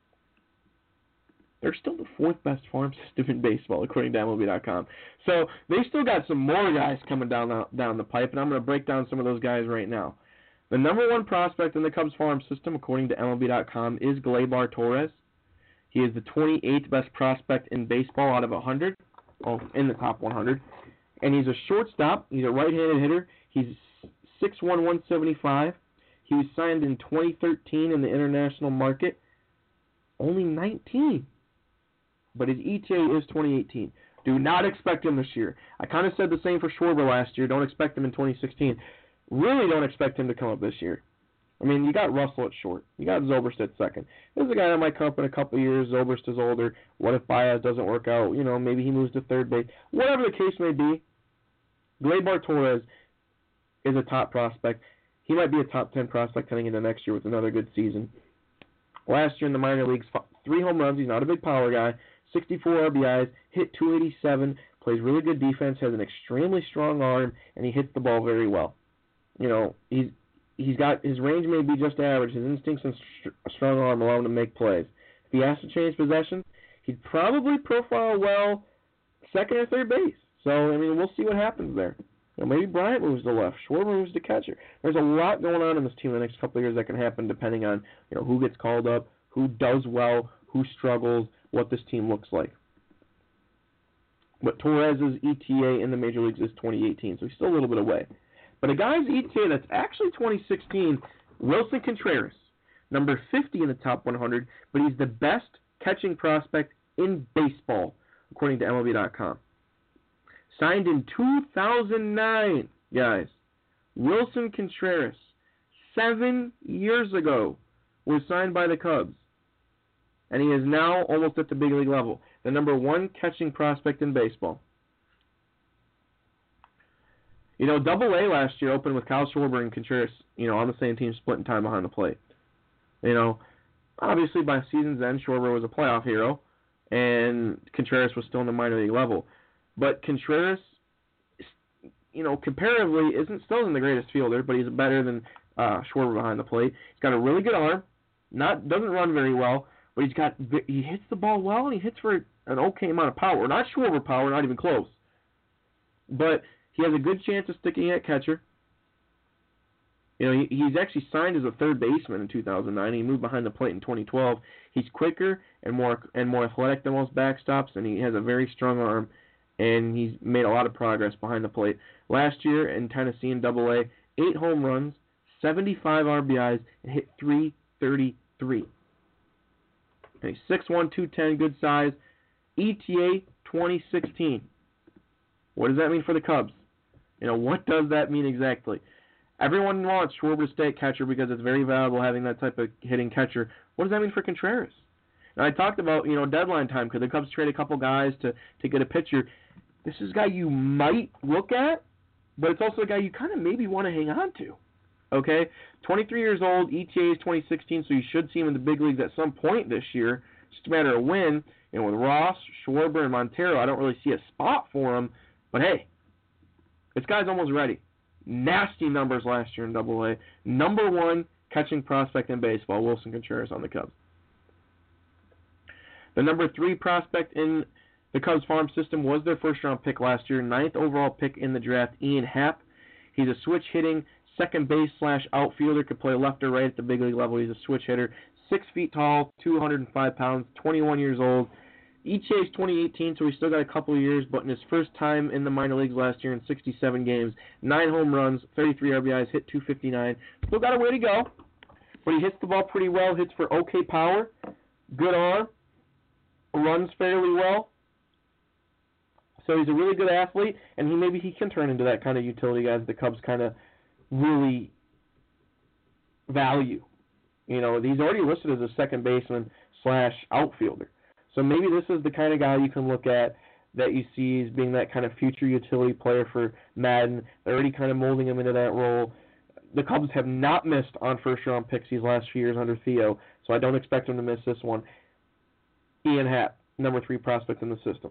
they're still the fourth best farm system in baseball, according to M L B dot com. So they still got some more guys coming down the, down the pipe, and I'm going to break down some of those guys right now. The number one prospect in the Cubs farm system, according to M L B dot com, is Gleyber Torres. He is the twenty-eighth best prospect in baseball out of one hundred, oh, in the top one hundred. And he's a shortstop. He's a right-handed hitter. He's six one, one seventy-five. He was signed in twenty thirteen in the international market. Only nineteen. But his E T A is twenty eighteen. Do not expect him this year. I kind of said the same for Schwarber last year. Don't expect him in twenty sixteen. Really don't expect him to come up this year. I mean, you got Russell at short. You got Zobrist at second. This is a guy that might come up in a couple of years. Zobrist is older. What if Baez doesn't work out? You know, maybe he moves to third base. Whatever the case may be, Gleyber Torres is a top prospect. He might be a top ten prospect heading into next year with another good season. Last year in the minor leagues, three home runs. He's not a big power guy. sixty-four R B Is, hit two eighty-seven, plays really good defense, has an extremely strong arm, and he hits the ball very well. You know, he's he's got his range may be just average. His instincts and st- a strong arm allow him to make plays. If he has to change possessions, he'd probably profile well second or third base. So, I mean, we'll see what happens there. You know, maybe Bryant moves to left, Schwarber moves to catcher. There's a lot going on in this team in the next couple of years that can happen depending on, you know, who gets called up, who does well, who struggles, what this team looks like. But Torres' E T A in the major leagues is twenty eighteen, so he's still a little bit away. But a guy's E T A that's actually twenty sixteen, Wilson Contreras, number fifty in the top one hundred, but he's the best catching prospect in baseball, according to M L B dot com. Signed in two thousand nine, guys. Wilson Contreras, seven years ago, was signed by the Cubs. And he is now almost at the big league level. The number one catching prospect in baseball. You know, Double A last year opened with Kyle Schwarber and Contreras, you know, on the same team, splitting time behind the plate. You know, obviously by season's end, Schwarber was a playoff hero, and Contreras was still in the minor league level. But Contreras you know, comparatively, isn't still isn't the greatest fielder, but he's better than uh, Schwarber behind the plate. He's got a really good arm. Not doesn't run very well, but he's got he hits the ball well and he hits for an okay amount of power. Not Schwarber power, not even close. But he has a good chance of sticking at catcher. You know, he, he's actually signed as a third baseman in two thousand nine. He moved behind the plate in twenty twelve. He's quicker and more and more athletic than most backstops, and he has a very strong arm. And he's made a lot of progress behind the plate. Last year in Tennessee in Double A, eight home runs, seventy-five R B Is, and hit three thirty-three. Okay, six one, two ten, good size. E T A twenty sixteen. What does that mean for the Cubs? You know, what does that mean exactly? Everyone wants Schwarber to stay at catcher because it's very valuable having that type of hitting catcher. What does that mean for Contreras? And I talked about, you know, deadline time. Could the Cubs trade a couple guys to, to get a pitcher? This is a guy you might look at, but it's also a guy you kind of maybe want to hang on to. Okay? twenty-three years old, E T A is twenty sixteen, so you should see him in the big leagues at some point this year. It's just a matter of when. You know, with Ross, Schwarber, and Montero, I don't really see a spot for him. But hey, this guy's almost ready. Nasty numbers last year in Double A. Number one catching prospect in baseball, Wilson Contreras on the Cubs. The number three prospect in the Cubs farm system was their first-round pick last year, ninth overall pick in the draft, Ian Happ. He's a switch-hitting second base slash outfielder, could play left or right at the big league level. He's a switch hitter, six feet tall, two hundred five pounds, twenty-one years old. E T A is twenty eighteen, so he's still got a couple of years, but in his first time in the minor leagues last year in sixty-seven games, nine home runs, thirty-three R B Is, hit two fifty-nine. Still got a way to go, but he hits the ball pretty well, hits for okay power, good arm, runs fairly well. So he's a really good athlete, and he maybe he can turn into that kind of utility guy that the Cubs kind of really value. You know, he's already listed as a second baseman slash outfielder. So maybe this is the kind of guy you can look at that you see as being that kind of future utility player for Madden. They're already kind of molding him into that role. The Cubs have not missed on first-round picks these last few years under Theo, so I don't expect them to miss this one. Ian Happ, number three prospect in the system.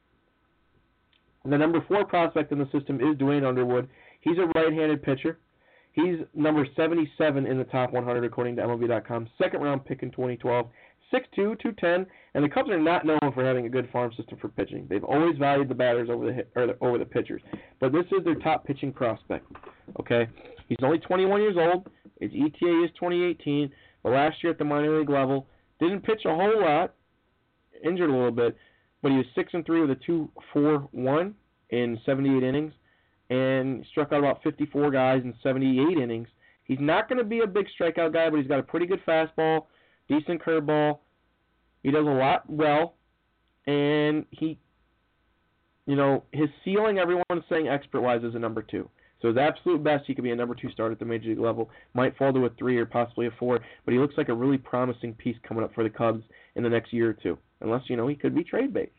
The number four prospect in the system is Dwayne Underwood. He's a right-handed pitcher. He's number seventy-seven in the top one hundred according to M L B dot com. Second-round pick in twenty twelve. six two, two ten, and the Cubs are not known for having a good farm system for pitching. They've always valued the batters over the hit, or the, over the pitchers. But this is their top pitching prospect. Okay, he's only twenty-one years old. His E T A is twenty eighteen. But last year at the minor league level, didn't pitch a whole lot, injured a little bit, but he was six and three with a two point four one in seventy-eight innings, and struck out about fifty-four guys in seventy-eight innings. He's not going to be a big strikeout guy, but he's got a pretty good fastball, decent curveball. He does a lot well, and he, you know, his ceiling, everyone's saying expert-wise, is a number two. So his absolute best, he could be a number two start at the major league level. Might fall to a three or possibly a four, but he looks like a really promising piece coming up for the Cubs in the next year or two. Unless, you know, he could be trade bait.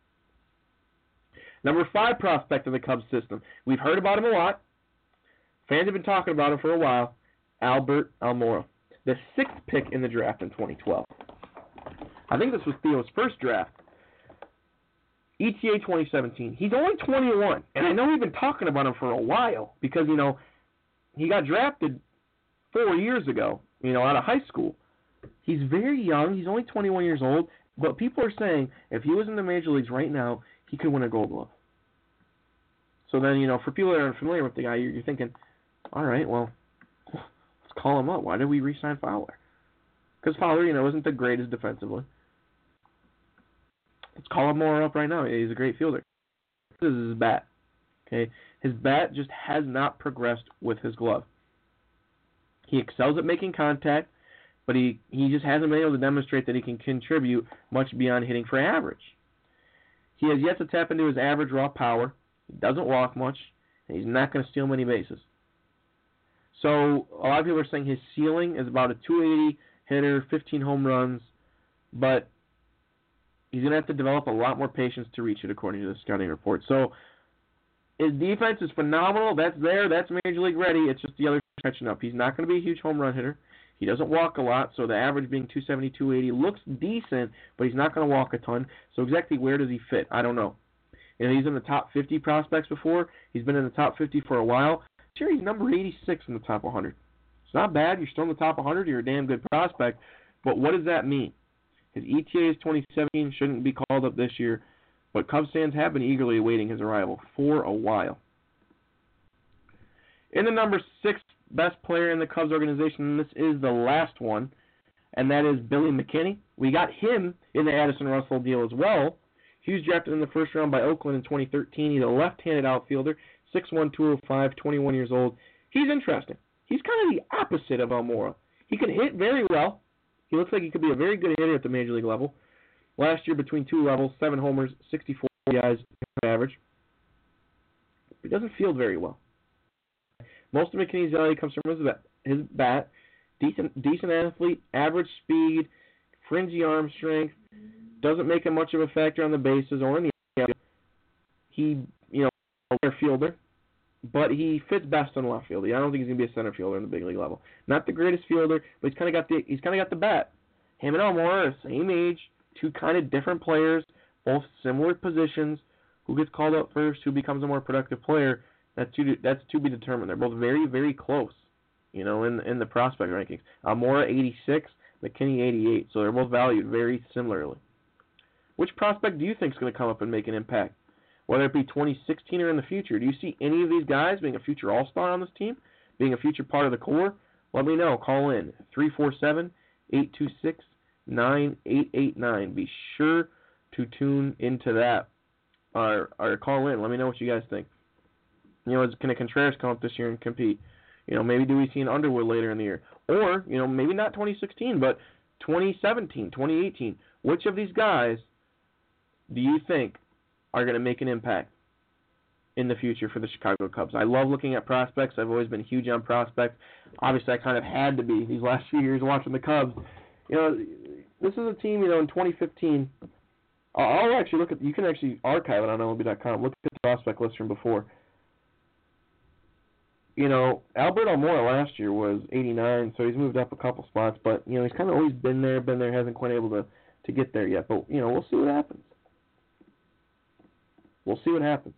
Number five prospect in the Cubs system. We've heard about him a lot. Fans have been talking about him for a while. Albert Almora. The sixth pick in the draft in twenty twelve. I think this was Theo's first draft. E T A twenty seventeen. He's only twenty-one, and I know we've been talking about him for a while because, you know, he got drafted four years ago, you know, out of high school. He's very young. He's only twenty-one years old, but people are saying if he was in the major leagues right now, he could win a Gold Glove. So then, you know, for people that are unfamiliar with the guy, you're, you're thinking, all right, well, let's call him up. Why did we re-sign Fowler? Because Fowler, you know, isn't the greatest defensively. Let's call him more up right now. He's a great fielder. This is his bat. Okay, his bat just has not progressed with his glove. He excels at making contact, but he, he just hasn't been able to demonstrate that he can contribute much beyond hitting for average. He has yet to tap into his average raw power. He doesn't walk much, and he's not going to steal many bases. So a lot of people are saying his ceiling is about a two eighty hitter, fifteen home runs, but he's going to have to develop a lot more patience to reach it, according to the scouting report. So his defense is phenomenal. That's there. That's Major League ready. It's just the other catching up. He's not going to be a huge home run hitter. He doesn't walk a lot, so the average being two seventy, two eighty looks decent, but he's not going to walk a ton. So exactly where does he fit? I don't know. And he's in the top fifty prospects before. He's been in the top fifty for a while. Sure, he's number eighty-six in the top one hundred. It's not bad. You're still in the top one hundred. You're a damn good prospect. But what does that mean? His E T A is twenty seventeen, shouldn't be called up this year. But Cubs fans have been eagerly awaiting his arrival for a while. In the number six best player in the Cubs organization, and this is the last one, and that is Billy McKinney. We got him in the Addison Russell deal as well. He was drafted in the first round by Oakland in twenty thirteen. He's a left-handed outfielder, six one, two oh five, twenty-one years old. He's interesting. He's kind of the opposite of Almora. He can hit very well. He looks like he could be a very good hitter at the major league level. Last year, between two levels, seven homers, sixty-four R B Is average. He doesn't field very well. Most of McKinney's value comes from his bat. His bat, decent, decent athlete, average speed, fringy arm strength. Doesn't make him much of a factor on the bases or in the outfield. He, you know, a center fielder, but he fits best in left field. I don't think he's gonna be a center fielder in the big league level. Not the greatest fielder, but he's kind of got the he's kind of got the bat. Him and Almora are the same age, two kind of different players, both similar positions. Who gets called up first? Who becomes a more productive player? That's to that's to be determined. They're both very very close, you know, in in the prospect rankings. Almora eighty-six, McKinney eighty-eight, so they're both valued very similarly. Which prospect do you think is going to come up and make an impact? Whether it be twenty sixteen or in the future, do you see any of these guys being a future all-star on this team, being a future part of the core? Let me know. Call in three four seven, eight two six, nine eight eight nine. Be sure to tune into that, or, or call in. Let me know what you guys think. You know, can a Contreras come up this year and compete? You know, maybe do we see an Underwood later in the year? Or, you know, maybe not twenty sixteen, but twenty seventeen, twenty eighteen. Which of these guys do you think are going to make an impact in the future for the Chicago Cubs? I love looking at prospects. I've always been huge on prospects. Obviously, I kind of had to be these last few years watching the Cubs. You know, this is a team, you know, in twenty fifteen. I'll actually look at, you can actually archive it on M L B dot com. Look at the prospect list from before. You know, Albert Almora last year was eighty-nine, so he's moved up a couple spots, but, you know, he's kind of always been there, been there, hasn't quite able to, to get there yet. But, you know, we'll see what happens. We'll see what happens.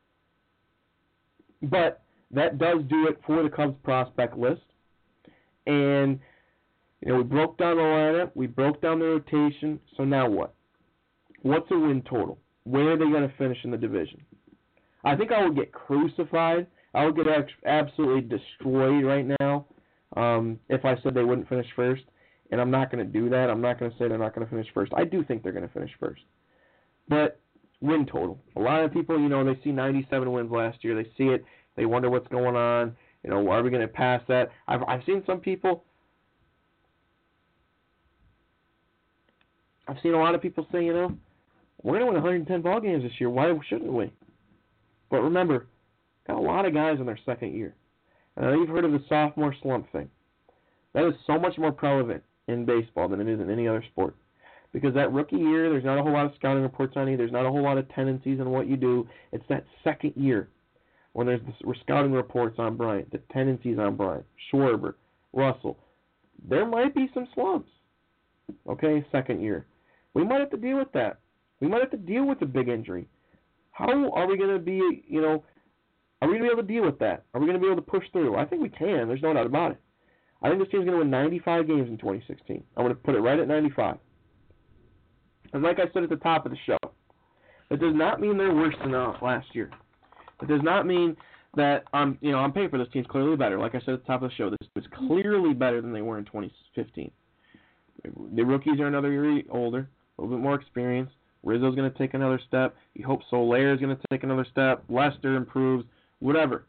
But that does do it for the Cubs prospect list. And, you know, we broke down the lineup. We broke down the rotation. So now what? What's a win total? Where are they going to finish in the division? I think I would get crucified. I would get absolutely destroyed right now um, if I said they wouldn't finish first. And I'm not going to do that. I'm not going to say they're not going to finish first. I do think they're going to finish first. But win total. A lot of people, you know, they see ninety-seven wins last year. They see it. They wonder what's going on. You know, are we going to pass that? I've I've seen some people. I've seen a lot of people say, you know, we're going to win one hundred ten ball games this year. Why shouldn't we? But remember, got a lot of guys in their second year. And I know you've heard of the sophomore slump thing. That is so much more prevalent in baseball than it is in any other sport. Because that rookie year, there's not a whole lot of scouting reports on you. There's not a whole lot of tendencies in what you do. It's that second year when there's the scouting reports on Bryant, the tendencies on Bryant, Schwarber, Russell. There might be some slumps. Okay, second year. We might have to deal with that. We might have to deal with a big injury. How are we going to be, you know, are we going to be able to deal with that? Are we going to be able to push through? I think we can. There's no doubt about it. I think this team's going to win ninety-five games in twenty sixteen. I'm going to put it right at ninety-five. And like I said at the top of the show, it does not mean they're worse than uh, last year. It does not mean that um, you know, on paper this team's clearly better. Like I said at the top of the show, this is clearly better than they were in twenty fifteen. The rookies are another year older, a little bit more experience. Rizzo's going to take another step. You hope Soler is going to take another step. Lester improves, whatever.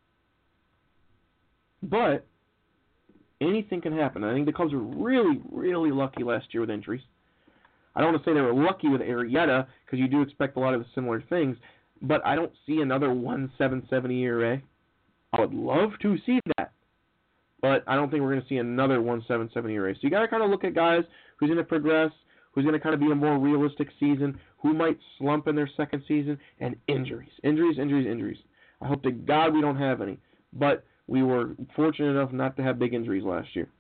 But anything can happen. I think the Cubs were really, really lucky last year with injuries. I don't want to say they were lucky with Arrieta because you do expect a lot of the similar things, but I don't see another one seventy-seven E R A. I would love to see that, but I don't think we're going to see another one seventy-seven E R A. So you got to kind of look at guys who's going to progress, who's going to kind of be a more realistic season, who might slump in their second season, and injuries. Injuries, injuries, injuries. I hope to God we don't have any, but we were fortunate enough not to have big injuries last year.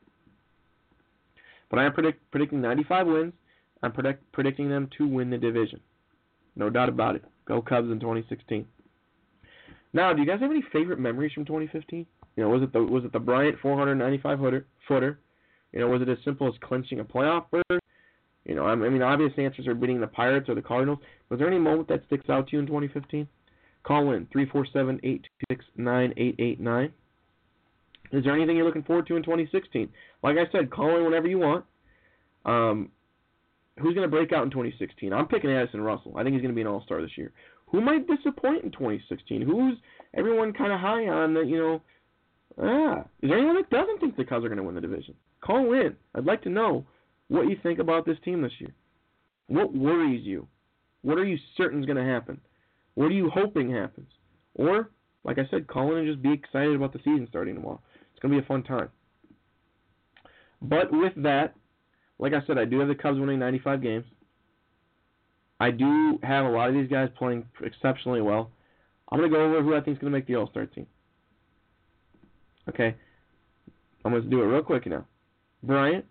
But I am predict, predicting ninety-five wins. I'm predict, predicting them to win the division. No doubt about it. Go Cubs in twenty sixteen. Now, do you guys have any favorite memories from twenty fifteen? You know, was it the was it the Bryant four ninety-five footer? You know, was it as simple as clinching a playoff berth? You know, I mean, obvious answers are beating the Pirates or the Cardinals. Was there any moment that sticks out to you in twenty fifteen? Call in three four seven, eight two six, nine eight eight nine. Is there anything you're looking forward to in twenty sixteen? Like I said, call in whenever you want. Um, who's going to break out in twenty sixteen? I'm picking Addison Russell. I think he's going to be an all-star this year. Who might disappoint in twenty sixteen? Who's everyone kind of high on that, you know? Ah, is there anyone that doesn't think the Cubs are going to win the division? Call in. I'd like to know what you think about this team this year. What worries you? What are you certain is going to happen? What are you hoping happens? Or, like I said, call in and just be excited about the season starting tomorrow. It's going to be a fun time. But with that, like I said, I do have the Cubs winning ninety-five games. I do have a lot of these guys playing exceptionally well. I'm going to go over who I think is going to make the All-Star team. Okay. I'm going to do it real quick now. Bryant,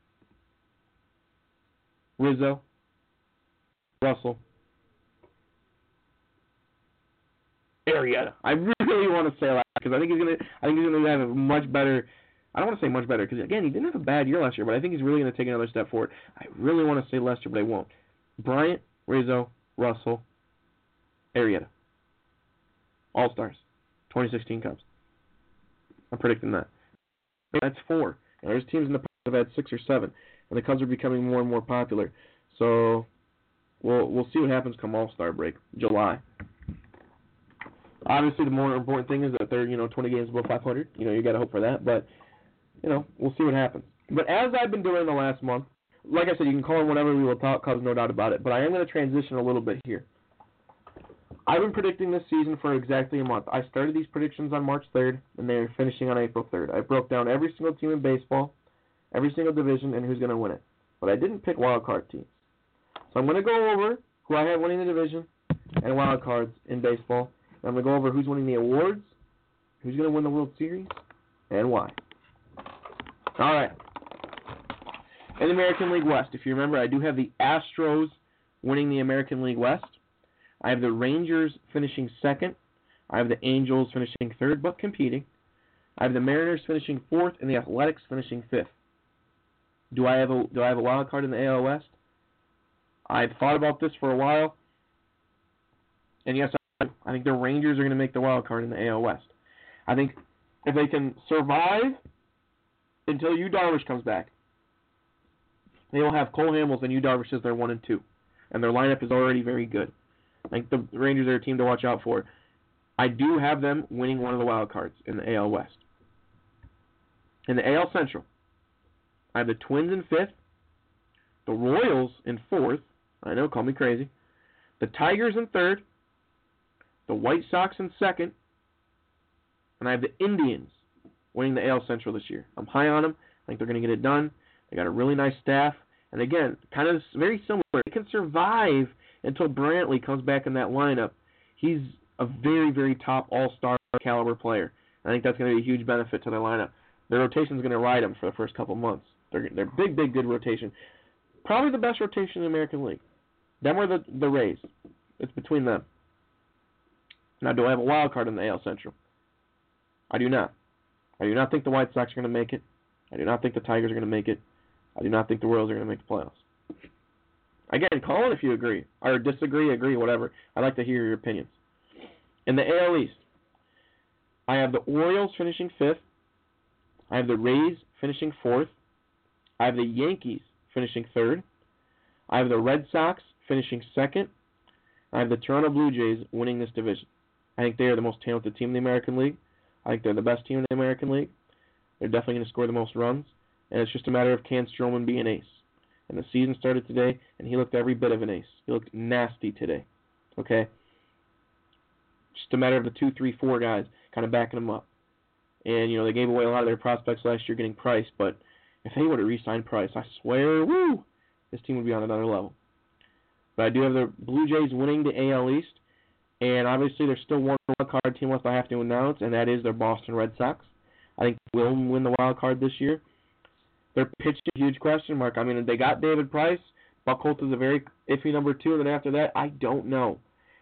Rizzo, Russell, Arrieta. I really want to say that because I think he's going to. I think he's going to have a much better. I don't want to say much better because again, he didn't have a bad year last year, but I think he's really going to take another step forward. I really want to say Lester, but I won't. Bryant, Rizzo, Russell, Arrieta. All Stars, twenty sixteen Cubs. I'm predicting that. That's four. And there's teams in the past that have had six or seven, and the Cubs are becoming more and more popular. So we'll we'll see what happens come All-Star break, July. Obviously, the more important thing is that they're you know twenty games above five hundred. You know you got to hope for that, but you know we'll see what happens. But as I've been doing the last month, like I said, you can call in whenever we will talk Cubs, no doubt about it. But I am going to transition a little bit here. I've been predicting this season for exactly a month. I started these predictions on March third, and they're finishing on April third. I broke down every single team in baseball, every single division, and who's going to win it. But I didn't pick wild card teams. So I'm going to go over who I have winning the division and wild cards in baseball. And I'm going to go over who's winning the awards, who's going to win the World Series, and why. All right. In the American League West, if you remember, I do have the Astros winning the American League West. I have the Rangers finishing second. I have the Angels finishing third, but competing. I have the Mariners finishing fourth, and the Athletics finishing fifth. Do I have a do I have a wild card in the A L West? I've thought about this for a while, and yes, I, I think the Rangers are going to make the wild card in the A L West. I think if they can survive until Yu Darvish comes back, they will have Cole Hamels and Yu Darvish as their one and two, and their lineup is already very good. I think the Rangers are a team to watch out for. I do have them winning one of the wild cards in the A L West. In the A L Central, I have the Twins in fifth, the Royals in fourth. I know, call me crazy. The Tigers in third, the White Sox in second, and I have the Indians winning the A L Central this year. I'm high on them. I think they're going to get it done. They got a really nice staff. And again, kind of very similar. They can survive until Brantley comes back in that lineup. He's a very, very top all-star caliber player. I think that's going to be a huge benefit to their lineup. Their rotation is going to ride them for the first couple months. They're they're big, big, good rotation. Probably the best rotation in the American League. Them or the, the Rays. It's between them. Now, do I have a wild card in the A L Central? I do not. I do not think the White Sox are going to make it. I do not think the Tigers are going to make it. I do not think the Royals are going to make the playoffs. Again, call in if you agree, or disagree, agree, whatever. I'd like to hear your opinions. In the A L East, I have the Orioles finishing fifth. I have the Rays finishing fourth. I have the Yankees finishing third. I have the Red Sox finishing second. I have the Toronto Blue Jays winning this division. I think they are the most talented team in the American League. I think they're the best team in the American League. They're definitely going to score the most runs. And it's just a matter of can Stroman be an ace. And the season started today, and he looked every bit of an ace. He looked nasty today. Okay? Just a matter of the two, three, four guys kind of backing him up. And, you know, they gave away a lot of their prospects last year getting Price, but if they would have re-signed Price, I swear, woo, this team would be on another level. But I do have the Blue Jays winning the A L East, and obviously there's still one wild card team left I have to announce, and that is their Boston Red Sox. I think they will win the wild card this year. They're pitching a huge question mark. I mean, they got David Price. Buckholz is a very iffy number two, and then after that, I don't know.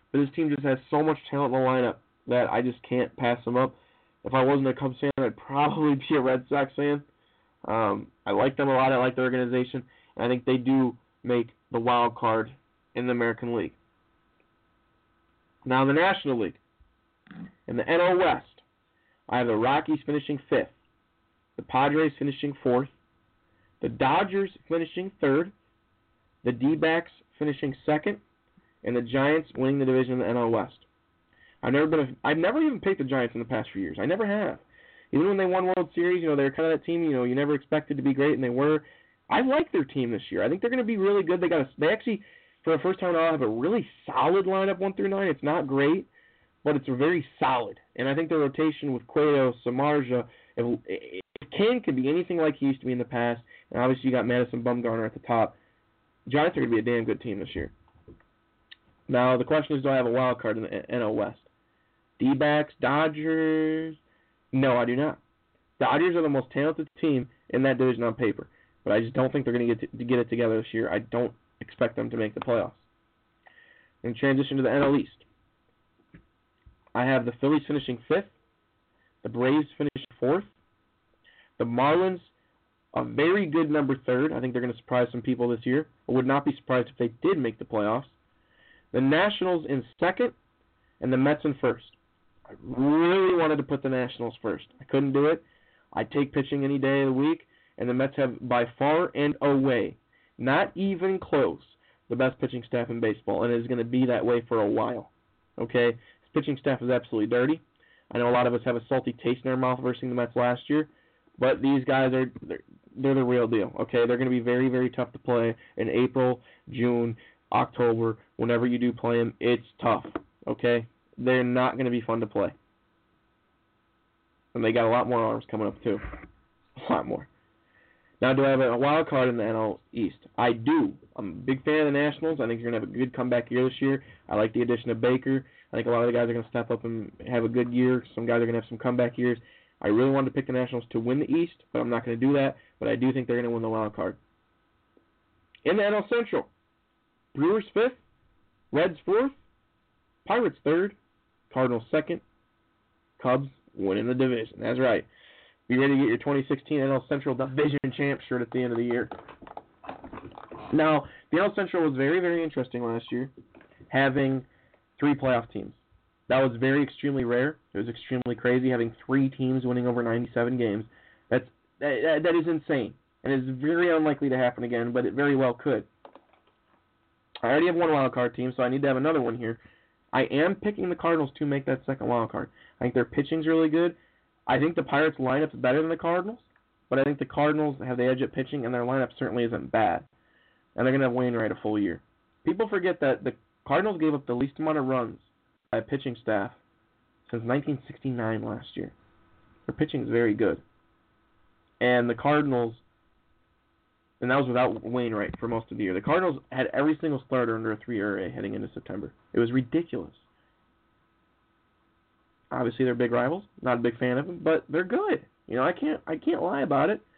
But this team just has so much talent in the lineup that I just can't pass them up. If I wasn't a Cubs fan, I'd probably be a Red Sox fan. Um, I like them a lot. I like the organization. And I think they do make the wild card in the American League. Now, the National League. In the N L West, I have the Rockies finishing fifth, the Padres finishing fourth, the Dodgers finishing third, the D-backs finishing second, and the Giants winning the division in the N L West. I've never been a, I've never even picked the Giants in the past few years. I never have. Even when they won World Series, you know, they're kind of that team, you know, you never expected to be great, and they were. I like their team this year. I think they're going to be really good. They got a, they actually, for the first time now, have a really solid lineup one through nine. It's not great, but it's very solid. And I think the rotation with Cueto, Samardzija, if, if Ken can be anything like he used to be in the past, and obviously you got Madison Bumgarner at the top, the Giants are going to be a damn good team this year. Now, the question is, do I have a wild card in the N L West? D-backs, Dodgers? No, I do not. Dodgers are the most talented team in that division on paper, but I just don't think they're going to get to get it together this year. I don't expect them to make the playoffs. And transition to the N L East. I have the Phillies finishing fifth, the Braves finishing fourth, the Marlins a very good number third. I think they're going to surprise some people this year. I would not be surprised if they did make the playoffs. The Nationals in second, and the Mets in first. I really wanted to put the Nationals first. I couldn't do it. I take pitching any day of the week, and the Mets have by far and away, not even close, the best pitching staff in baseball, and it is going to be that way for a while. Okay? This pitching staff is absolutely dirty. I know a lot of us have a salty taste in our mouth versus the Mets last year, but these guys are they're, they're the real deal. Okay? They're going to be very, very tough to play in April, June, October. Whenever you do play them, it's tough. Okay? They're not going to be fun to play. And they got a lot more arms coming up, too. A lot more. Now, do I have a wild card in the N L East? I do. I'm a big fan of the Nationals. I think you're going to have a good comeback year this year. I like the addition of Baker. I think a lot of the guys are going to step up and have a good year. Some guys are going to have some comeback years. I really wanted to pick the Nationals to win the East, but I'm not going to do that. But I do think they're going to win the wild card. In the N L Central, Brewers fifth, Reds fourth, Pirates third, Cardinals second, Cubs winning the division. That's right. Be ready to get your twenty sixteen N L Central Division Champ shirt at the end of the year. Now, the N L Central was very, very interesting last year, having three playoff teams. That was very extremely rare. It was extremely crazy having three teams winning over ninety-seven games. That's that, that is insane, and it's very unlikely to happen again, but it very well could. I already have one wild card team, so I need to have another one here. I am picking the Cardinals to make that second wild card. I think their pitching's really good. I think the Pirates' lineup's better than the Cardinals, but I think the Cardinals have the edge at pitching, and their lineup certainly isn't bad. And they're going to have Wainwright a full year. People forget that the Cardinals gave up the least amount of runs by a pitching staff since nineteen sixty-nine last year. Their pitching is very good. And the Cardinals, and that was without Wainwright for most of the year. The Cardinals had every single starter under a three E R A heading into September. It was ridiculous. Obviously, they're big rivals. Not a big fan of them, but they're good. You know, I can't I can't lie about it.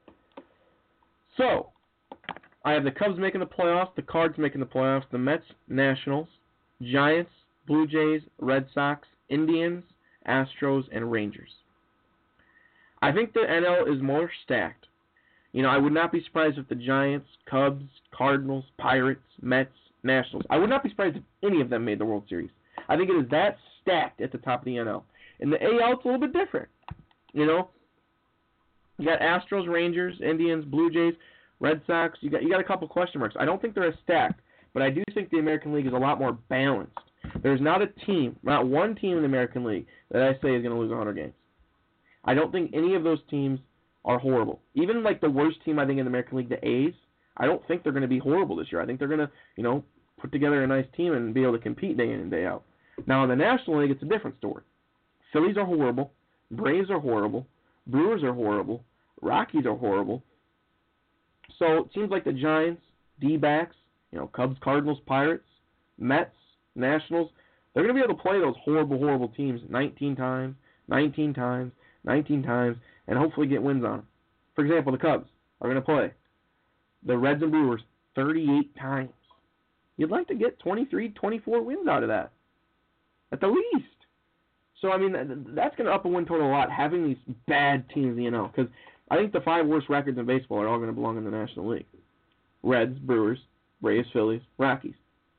So, I have the Cubs making the playoffs, the Cards making the playoffs, the Mets, Nationals, Giants, Blue Jays, Red Sox, Indians, Astros, and Rangers. I think the N L is more stacked. You know, I would not be surprised if the Giants, Cubs, Cardinals, Pirates, Mets, Nationals, I would not be surprised if any of them made the World Series. I think it is that stacked at the top of the N L. In the A L, it's a little bit different. You know, you got Astros, Rangers, Indians, Blue Jays, Red Sox. You got you got a couple question marks. I don't think they're as stacked, but I do think the American League is a lot more balanced. There's not a team, not one team in the American League that I say is going to lose one hundred games. I don't think any of those teams are horrible. Even like the worst team I think in the American League, the A's, I don't think they're going to be horrible this year. I think they're going to, you know, put together a nice team and be able to compete day in and day out. Now in the National League, it's a different story. Phillies are horrible. Braves are horrible. Brewers are horrible. Rockies are horrible. So it seems like the Giants, D-backs, you know, Cubs, Cardinals, Pirates, Mets, Nationals, they're going to be able to play those horrible, horrible teams nineteen times, nineteen times, nineteen times, and hopefully get wins on them. For example, the Cubs are going to play the Reds and Brewers thirty-eight times. You'd like to get twenty-three, twenty-four wins out of that. at the least. So, I mean, that's going to up a win total a lot, having these bad teams, you know, because I think the five worst records in baseball are all going to belong in the National League. Reds, Brewers, Braves, Phillies, Rockies.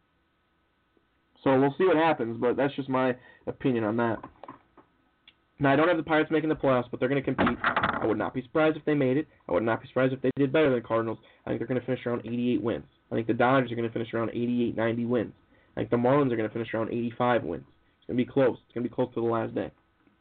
So we'll see what happens, but that's just my opinion on that. Now, I don't have the Pirates making the playoffs, but they're going to compete. I would not be surprised if they made it. I would not be surprised if they did better than the Cardinals. I think they're going to finish around eighty-eight wins. I think the Dodgers are going to finish around eighty-eight, ninety wins. I think the Marlins are going to finish around eighty-five wins. It's going to be close. It's going to be close to the last day.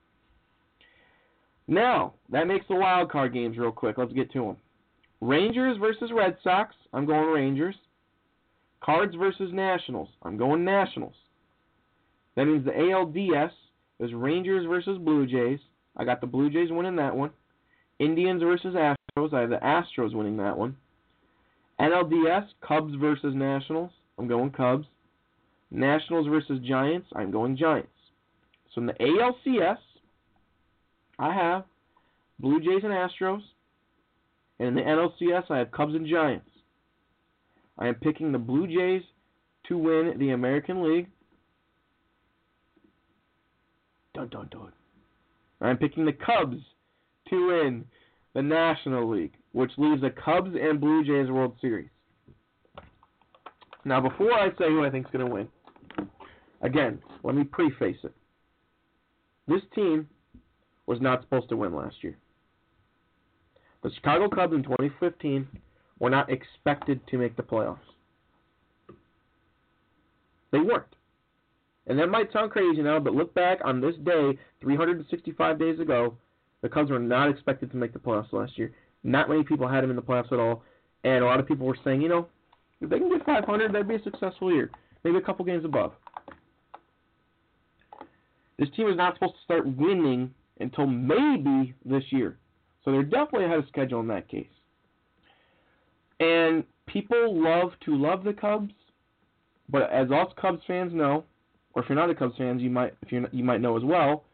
Now, that makes the wild card games real quick. Let's get to them. Rangers versus Red Sox. I'm going Rangers. Cards versus Nationals. I'm going Nationals. That means the A L D S is Rangers versus Blue Jays. I got the Blue Jays winning that one. Indians versus Astros. I have the Astros winning that one. N L D S, Cubs versus Nationals. I'm going Cubs. Nationals versus Giants. I'm going Giants. So in the A L C S, I have Blue Jays and Astros. And in the N L C S, I have Cubs and Giants. I am picking the Blue Jays to win the American League. Dun, dun, dun. I'm picking the Cubs to win the National League, which leaves the Cubs and Blue Jays World Series. Now, before I say who I think is going to win, again, let me preface it. This team was not supposed to win last year. The Chicago Cubs in twenty fifteen were not expected to make the playoffs. They weren't. And that might sound crazy now, but look back on this day, three hundred sixty-five days ago, the Cubs were not expected to make the playoffs last year. Not many people had them in the playoffs at all, and a lot of people were saying, you know, if they can get five hundred, that'd be a successful year. Maybe a couple games above. This team was not supposed to start winning until maybe this year. So they're definitely ahead of schedule in that case. And people love to love the Cubs, but as us Cubs fans know, or if you're not a Cubs fan, you might if you you might know as well,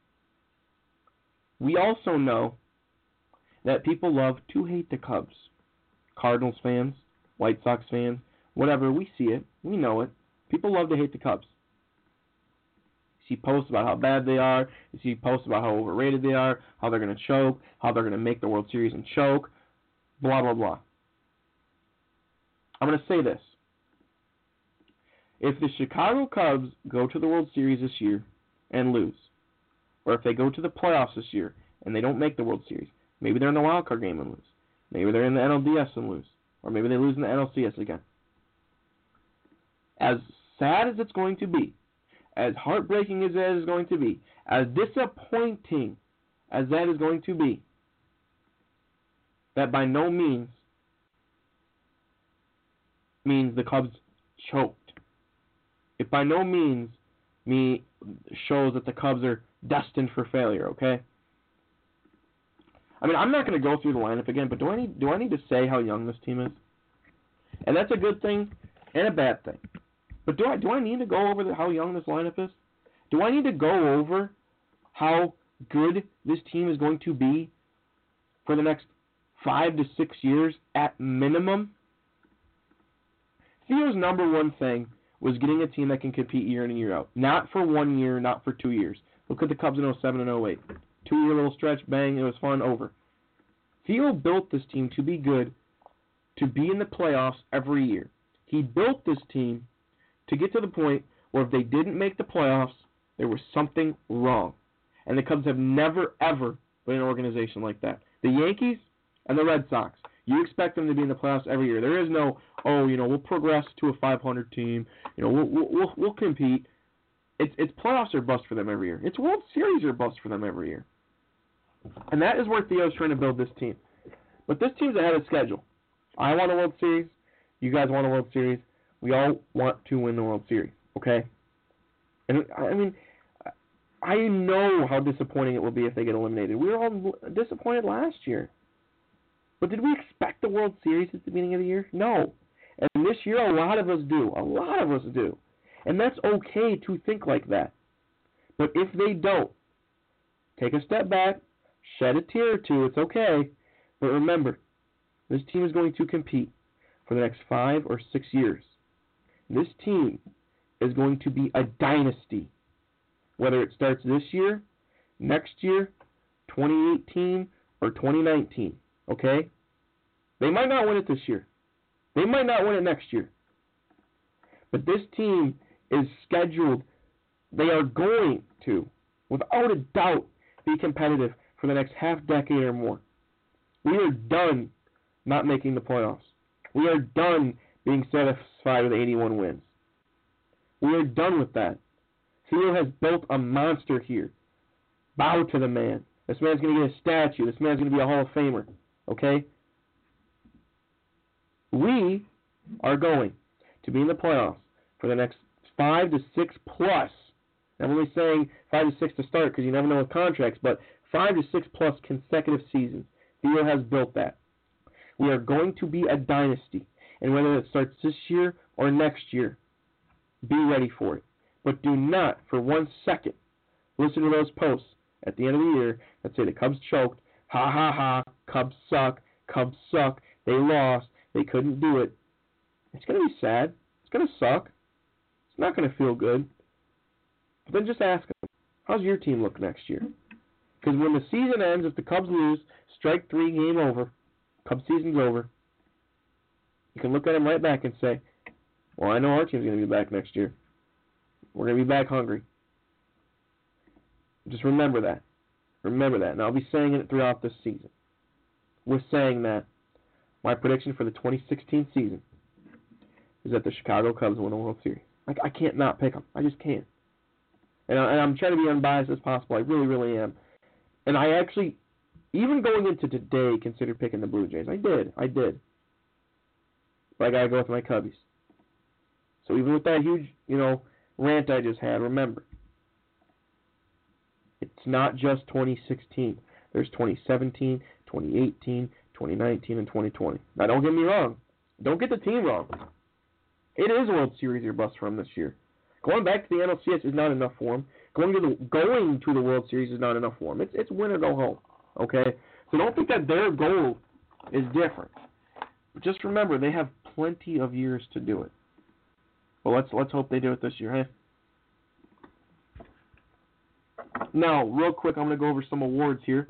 we also know that people love to hate the Cubs. Cardinals fans, White Sox fans, whatever, we see it, we know it. People love to hate the Cubs. You see posts about how bad they are. You see posts about how overrated they are, how they're going to choke, how they're going to make the World Series and choke, blah, blah, blah. I'm going to say this. If the Chicago Cubs go to the World Series this year and lose, or if they go to the playoffs this year and they don't make the World Series, maybe they're in the wild card game and lose. Maybe they're in the N L D S and lose. Or maybe they lose in the N L C S again. As sad as it's going to be, as heartbreaking as that is going to be, as disappointing as that is going to be, that by no means means the Cubs choked. It by no means me shows that the Cubs are destined for failure, okay? I mean, I'm not going to go through the lineup again, but do I need do I need to say how young this team is? And that's a good thing and a bad thing. But do I do I need to go over the, how young this lineup is? Do I need to go over how good this team is going to be for the next five to six years at minimum? Theo's number one thing was getting a team that can compete year in and year out. Not for one year, not for two years. Look at the Cubs in oh seven and oh eight. Two-year little stretch, bang, it was fun, over. Theo built this team to be good, to be in the playoffs every year. He built this team to get to the point where if they didn't make the playoffs, there was something wrong. And the Cubs have never, ever been an organization like that. The Yankees and the Red Sox, you expect them to be in the playoffs every year. There is no, oh, you know, we'll progress to a five hundred team. You know, we'll we'll, we'll compete. It's it's playoffs or bust for them every year. It's World Series or bust for them every year. And that is where Theo's trying to build this team. But this team's ahead of schedule. I want a World Series. You guys want a World Series. We all want to win the World Series, okay? And I mean, I know how disappointing it will be if they get eliminated. We were all disappointed last year. But did we expect the World Series at the beginning of the year? No. And this year, a lot of us do. A lot of us do. And that's okay to think like that. But if they don't, take a step back, shed a tear or two, it's okay. But remember, this team is going to compete for the next five or six years. This team is going to be a dynasty whether it starts this year, next year, twenty eighteen, or twenty nineteen, okay? They might not win it this year. They might not win it next year. But this team is scheduled, they are going to, without a doubt, be competitive for the next half decade or more. We are done not making the playoffs. We are done being satisfied with eighty-one wins. We are done with that. Theo has built a monster here. Bow to the man. This man's going to get a statue. This man's going to be a Hall of Famer. Okay? We are going to be in the playoffs for the next five to six plus. I'm only saying five to six to start because you never know with contracts, but five to six plus consecutive seasons. Theo has built that. We are going to be a dynasty, and whether it starts this year or next year, be ready for it. But do not, for one second, listen to those posts at the end of the year that say the Cubs choked, ha ha ha, Cubs suck, Cubs suck, they lost, they couldn't do it. It's going to be sad. It's going to suck. It's not going to feel good. But then just ask them, how's your team look next year? Because when the season ends, if the Cubs lose, strike three, game over, Cubs season's over, you can look at them right back and say, well, I know our team's going to be back next year. We're going to be back hungry. Just remember that. Remember that. And I'll be saying it throughout this season. With saying that, my prediction for the twenty sixteen season is that the Chicago Cubs win the World Series. Like, I can't not pick them. I just can't. And, I, and I'm trying to be unbiased as possible. I really, really am. And I actually, even going into today, considered picking the Blue Jays. I did. I did. But I got to go with my Cubbies. So even with that huge, you know, rant I just had, remember, it's not just twenty sixteen. There's twenty seventeen, twenty eighteen, twenty nineteen, and twenty twenty. Now, don't get me wrong. Don't get the team wrong. It is World Series or bust for him this year. Going back to the N L C S is not enough for him. Going to the going to the World Series is not enough for him. It's it's win or go home. Okay? So don't think that their goal is different. Just remember, they have plenty of years to do it. Well, let's let's hope they do it this year, hey? Now, real quick, I'm going to go over some awards here.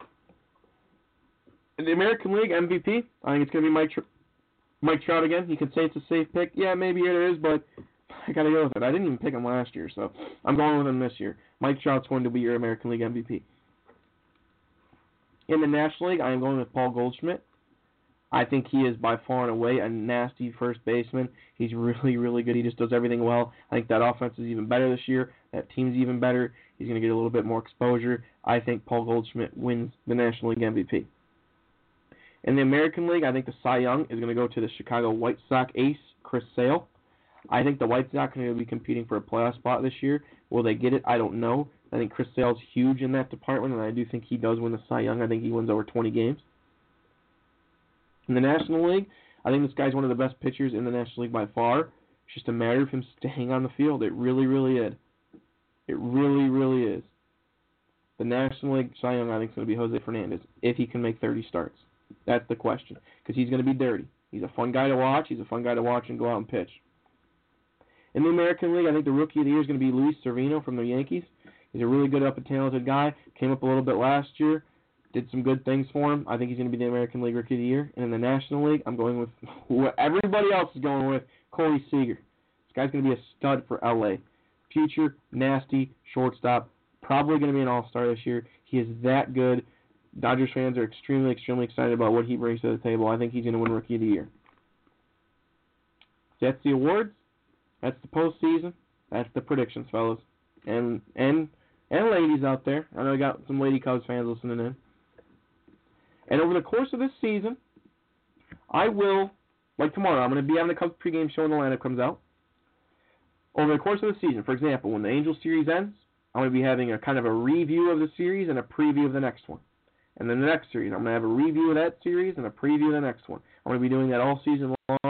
In the American League M V P, I think it's going to be Mike, Tr- Mike Trout again. You could say it's a safe pick. Yeah, maybe it is, but I got to go with it. I didn't even pick him last year, so I'm going with him this year. Mike Trout's going to be your American League M V P. In the National League, I am going with Paul Goldschmidt. I think he is by far and away a nasty first baseman. He's really, really good. He just does everything well. I think that offense is even better this year. That team's even better. He's going to get a little bit more exposure. I think Paul Goldschmidt wins the National League M V P. In the American League, I think the Cy Young is going to go to the Chicago White Sox ace, Chris Sale. I think the White Sox are going to be competing for a playoff spot this year. Will they get it? I don't know. I think Chris Sale's huge in that department, and I do think he does win the Cy Young. I think he wins over twenty games. In the National League, I think this guy's one of the best pitchers in the National League by far. It's just a matter of him staying on the field. It really, really is. It really, really is. The National League Cy Young, I think, is going to be Jose Fernandez, if he can make thirty starts. That's the question, because he's going to be dirty. He's a fun guy to watch. He's a fun guy to watch and go out and pitch. In the American League, I think the Rookie of the Year is going to be Luis Severino from the Yankees. He's a really good, up and talented guy. Came up a little bit last year. Did some good things for him. I think he's going to be the American League Rookie of the Year. And in the National League, I'm going with what everybody else is going with, Corey Seager. This guy's going to be a stud for L A. Future, nasty, shortstop. Probably going to be an all-star this year. He is that good. Dodgers fans are extremely, extremely excited about what he brings to the table. I think he's going to win Rookie of the Year. So that's the awards. That's the postseason. That's the predictions, fellas. And and and ladies out there. I know I got some Lady Cubs fans listening in. And over the course of this season, I will, like tomorrow, I'm going to be having the Cubs pregame show when the lineup comes out. Over the course of the season, for example, when the Angels series ends, I'm going to be having a kind of a review of the series and a preview of the next one. And then the next series, I'm going to have a review of that series and a preview of the next one. I'm going to be doing that all season long.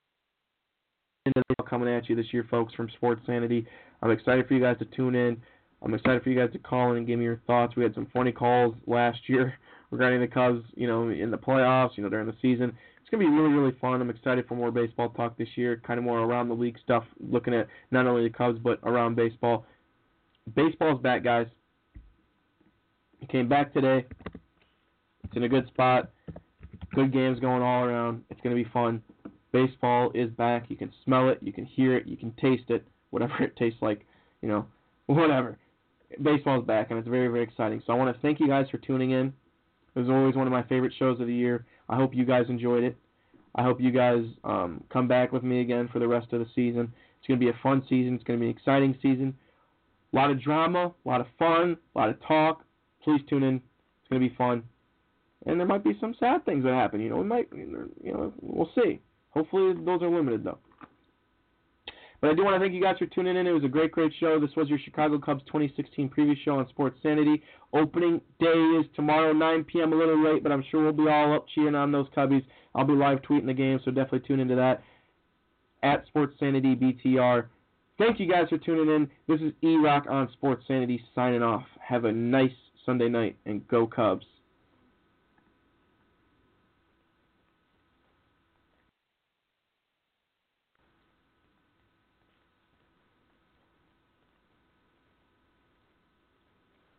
Coming at you this year, folks, from Sports Sanity. I'm excited for you guys to tune in. I'm excited for you guys to call in and give me your thoughts. We had some funny calls last year regarding the Cubs, you know, in the playoffs, you know, during the season. It's going to be really, really fun. I'm excited for more baseball talk this year, kind of more around the league stuff, looking at not only the Cubs but around baseball. Baseball's back, guys. It came back today. It's in a good spot. Good games going all around. It's going to be fun. Baseball is back. You can smell it. You can hear it. You can taste it. Whatever it tastes like, you know, whatever. Baseball is back, and it's very, very exciting. So I want to thank you guys for tuning in. It was always one of my favorite shows of the year. I hope you guys enjoyed it. I hope you guys um, come back with me again for the rest of the season. It's going to be a fun season. It's going to be an exciting season. A lot of drama, a lot of fun, a lot of talk. Please tune in. It's going to be fun. And there might be some sad things that happen. You know, we might, you know, we'll see. Hopefully those are limited, though. But I do want to thank you guys for tuning in. It was a great, great show. This was your Chicago Cubs twenty sixteen preview show on Sports Sanity. Opening day is tomorrow, nine p.m., a little late, but I'm sure we'll be all up cheering on those Cubbies. I'll be live tweeting the game, so definitely tune into that. At Sports Sanity B T R. Thank you guys for tuning in. This is E-Rock on Sports Sanity signing off. Have a nice Sunday night, and go Cubs.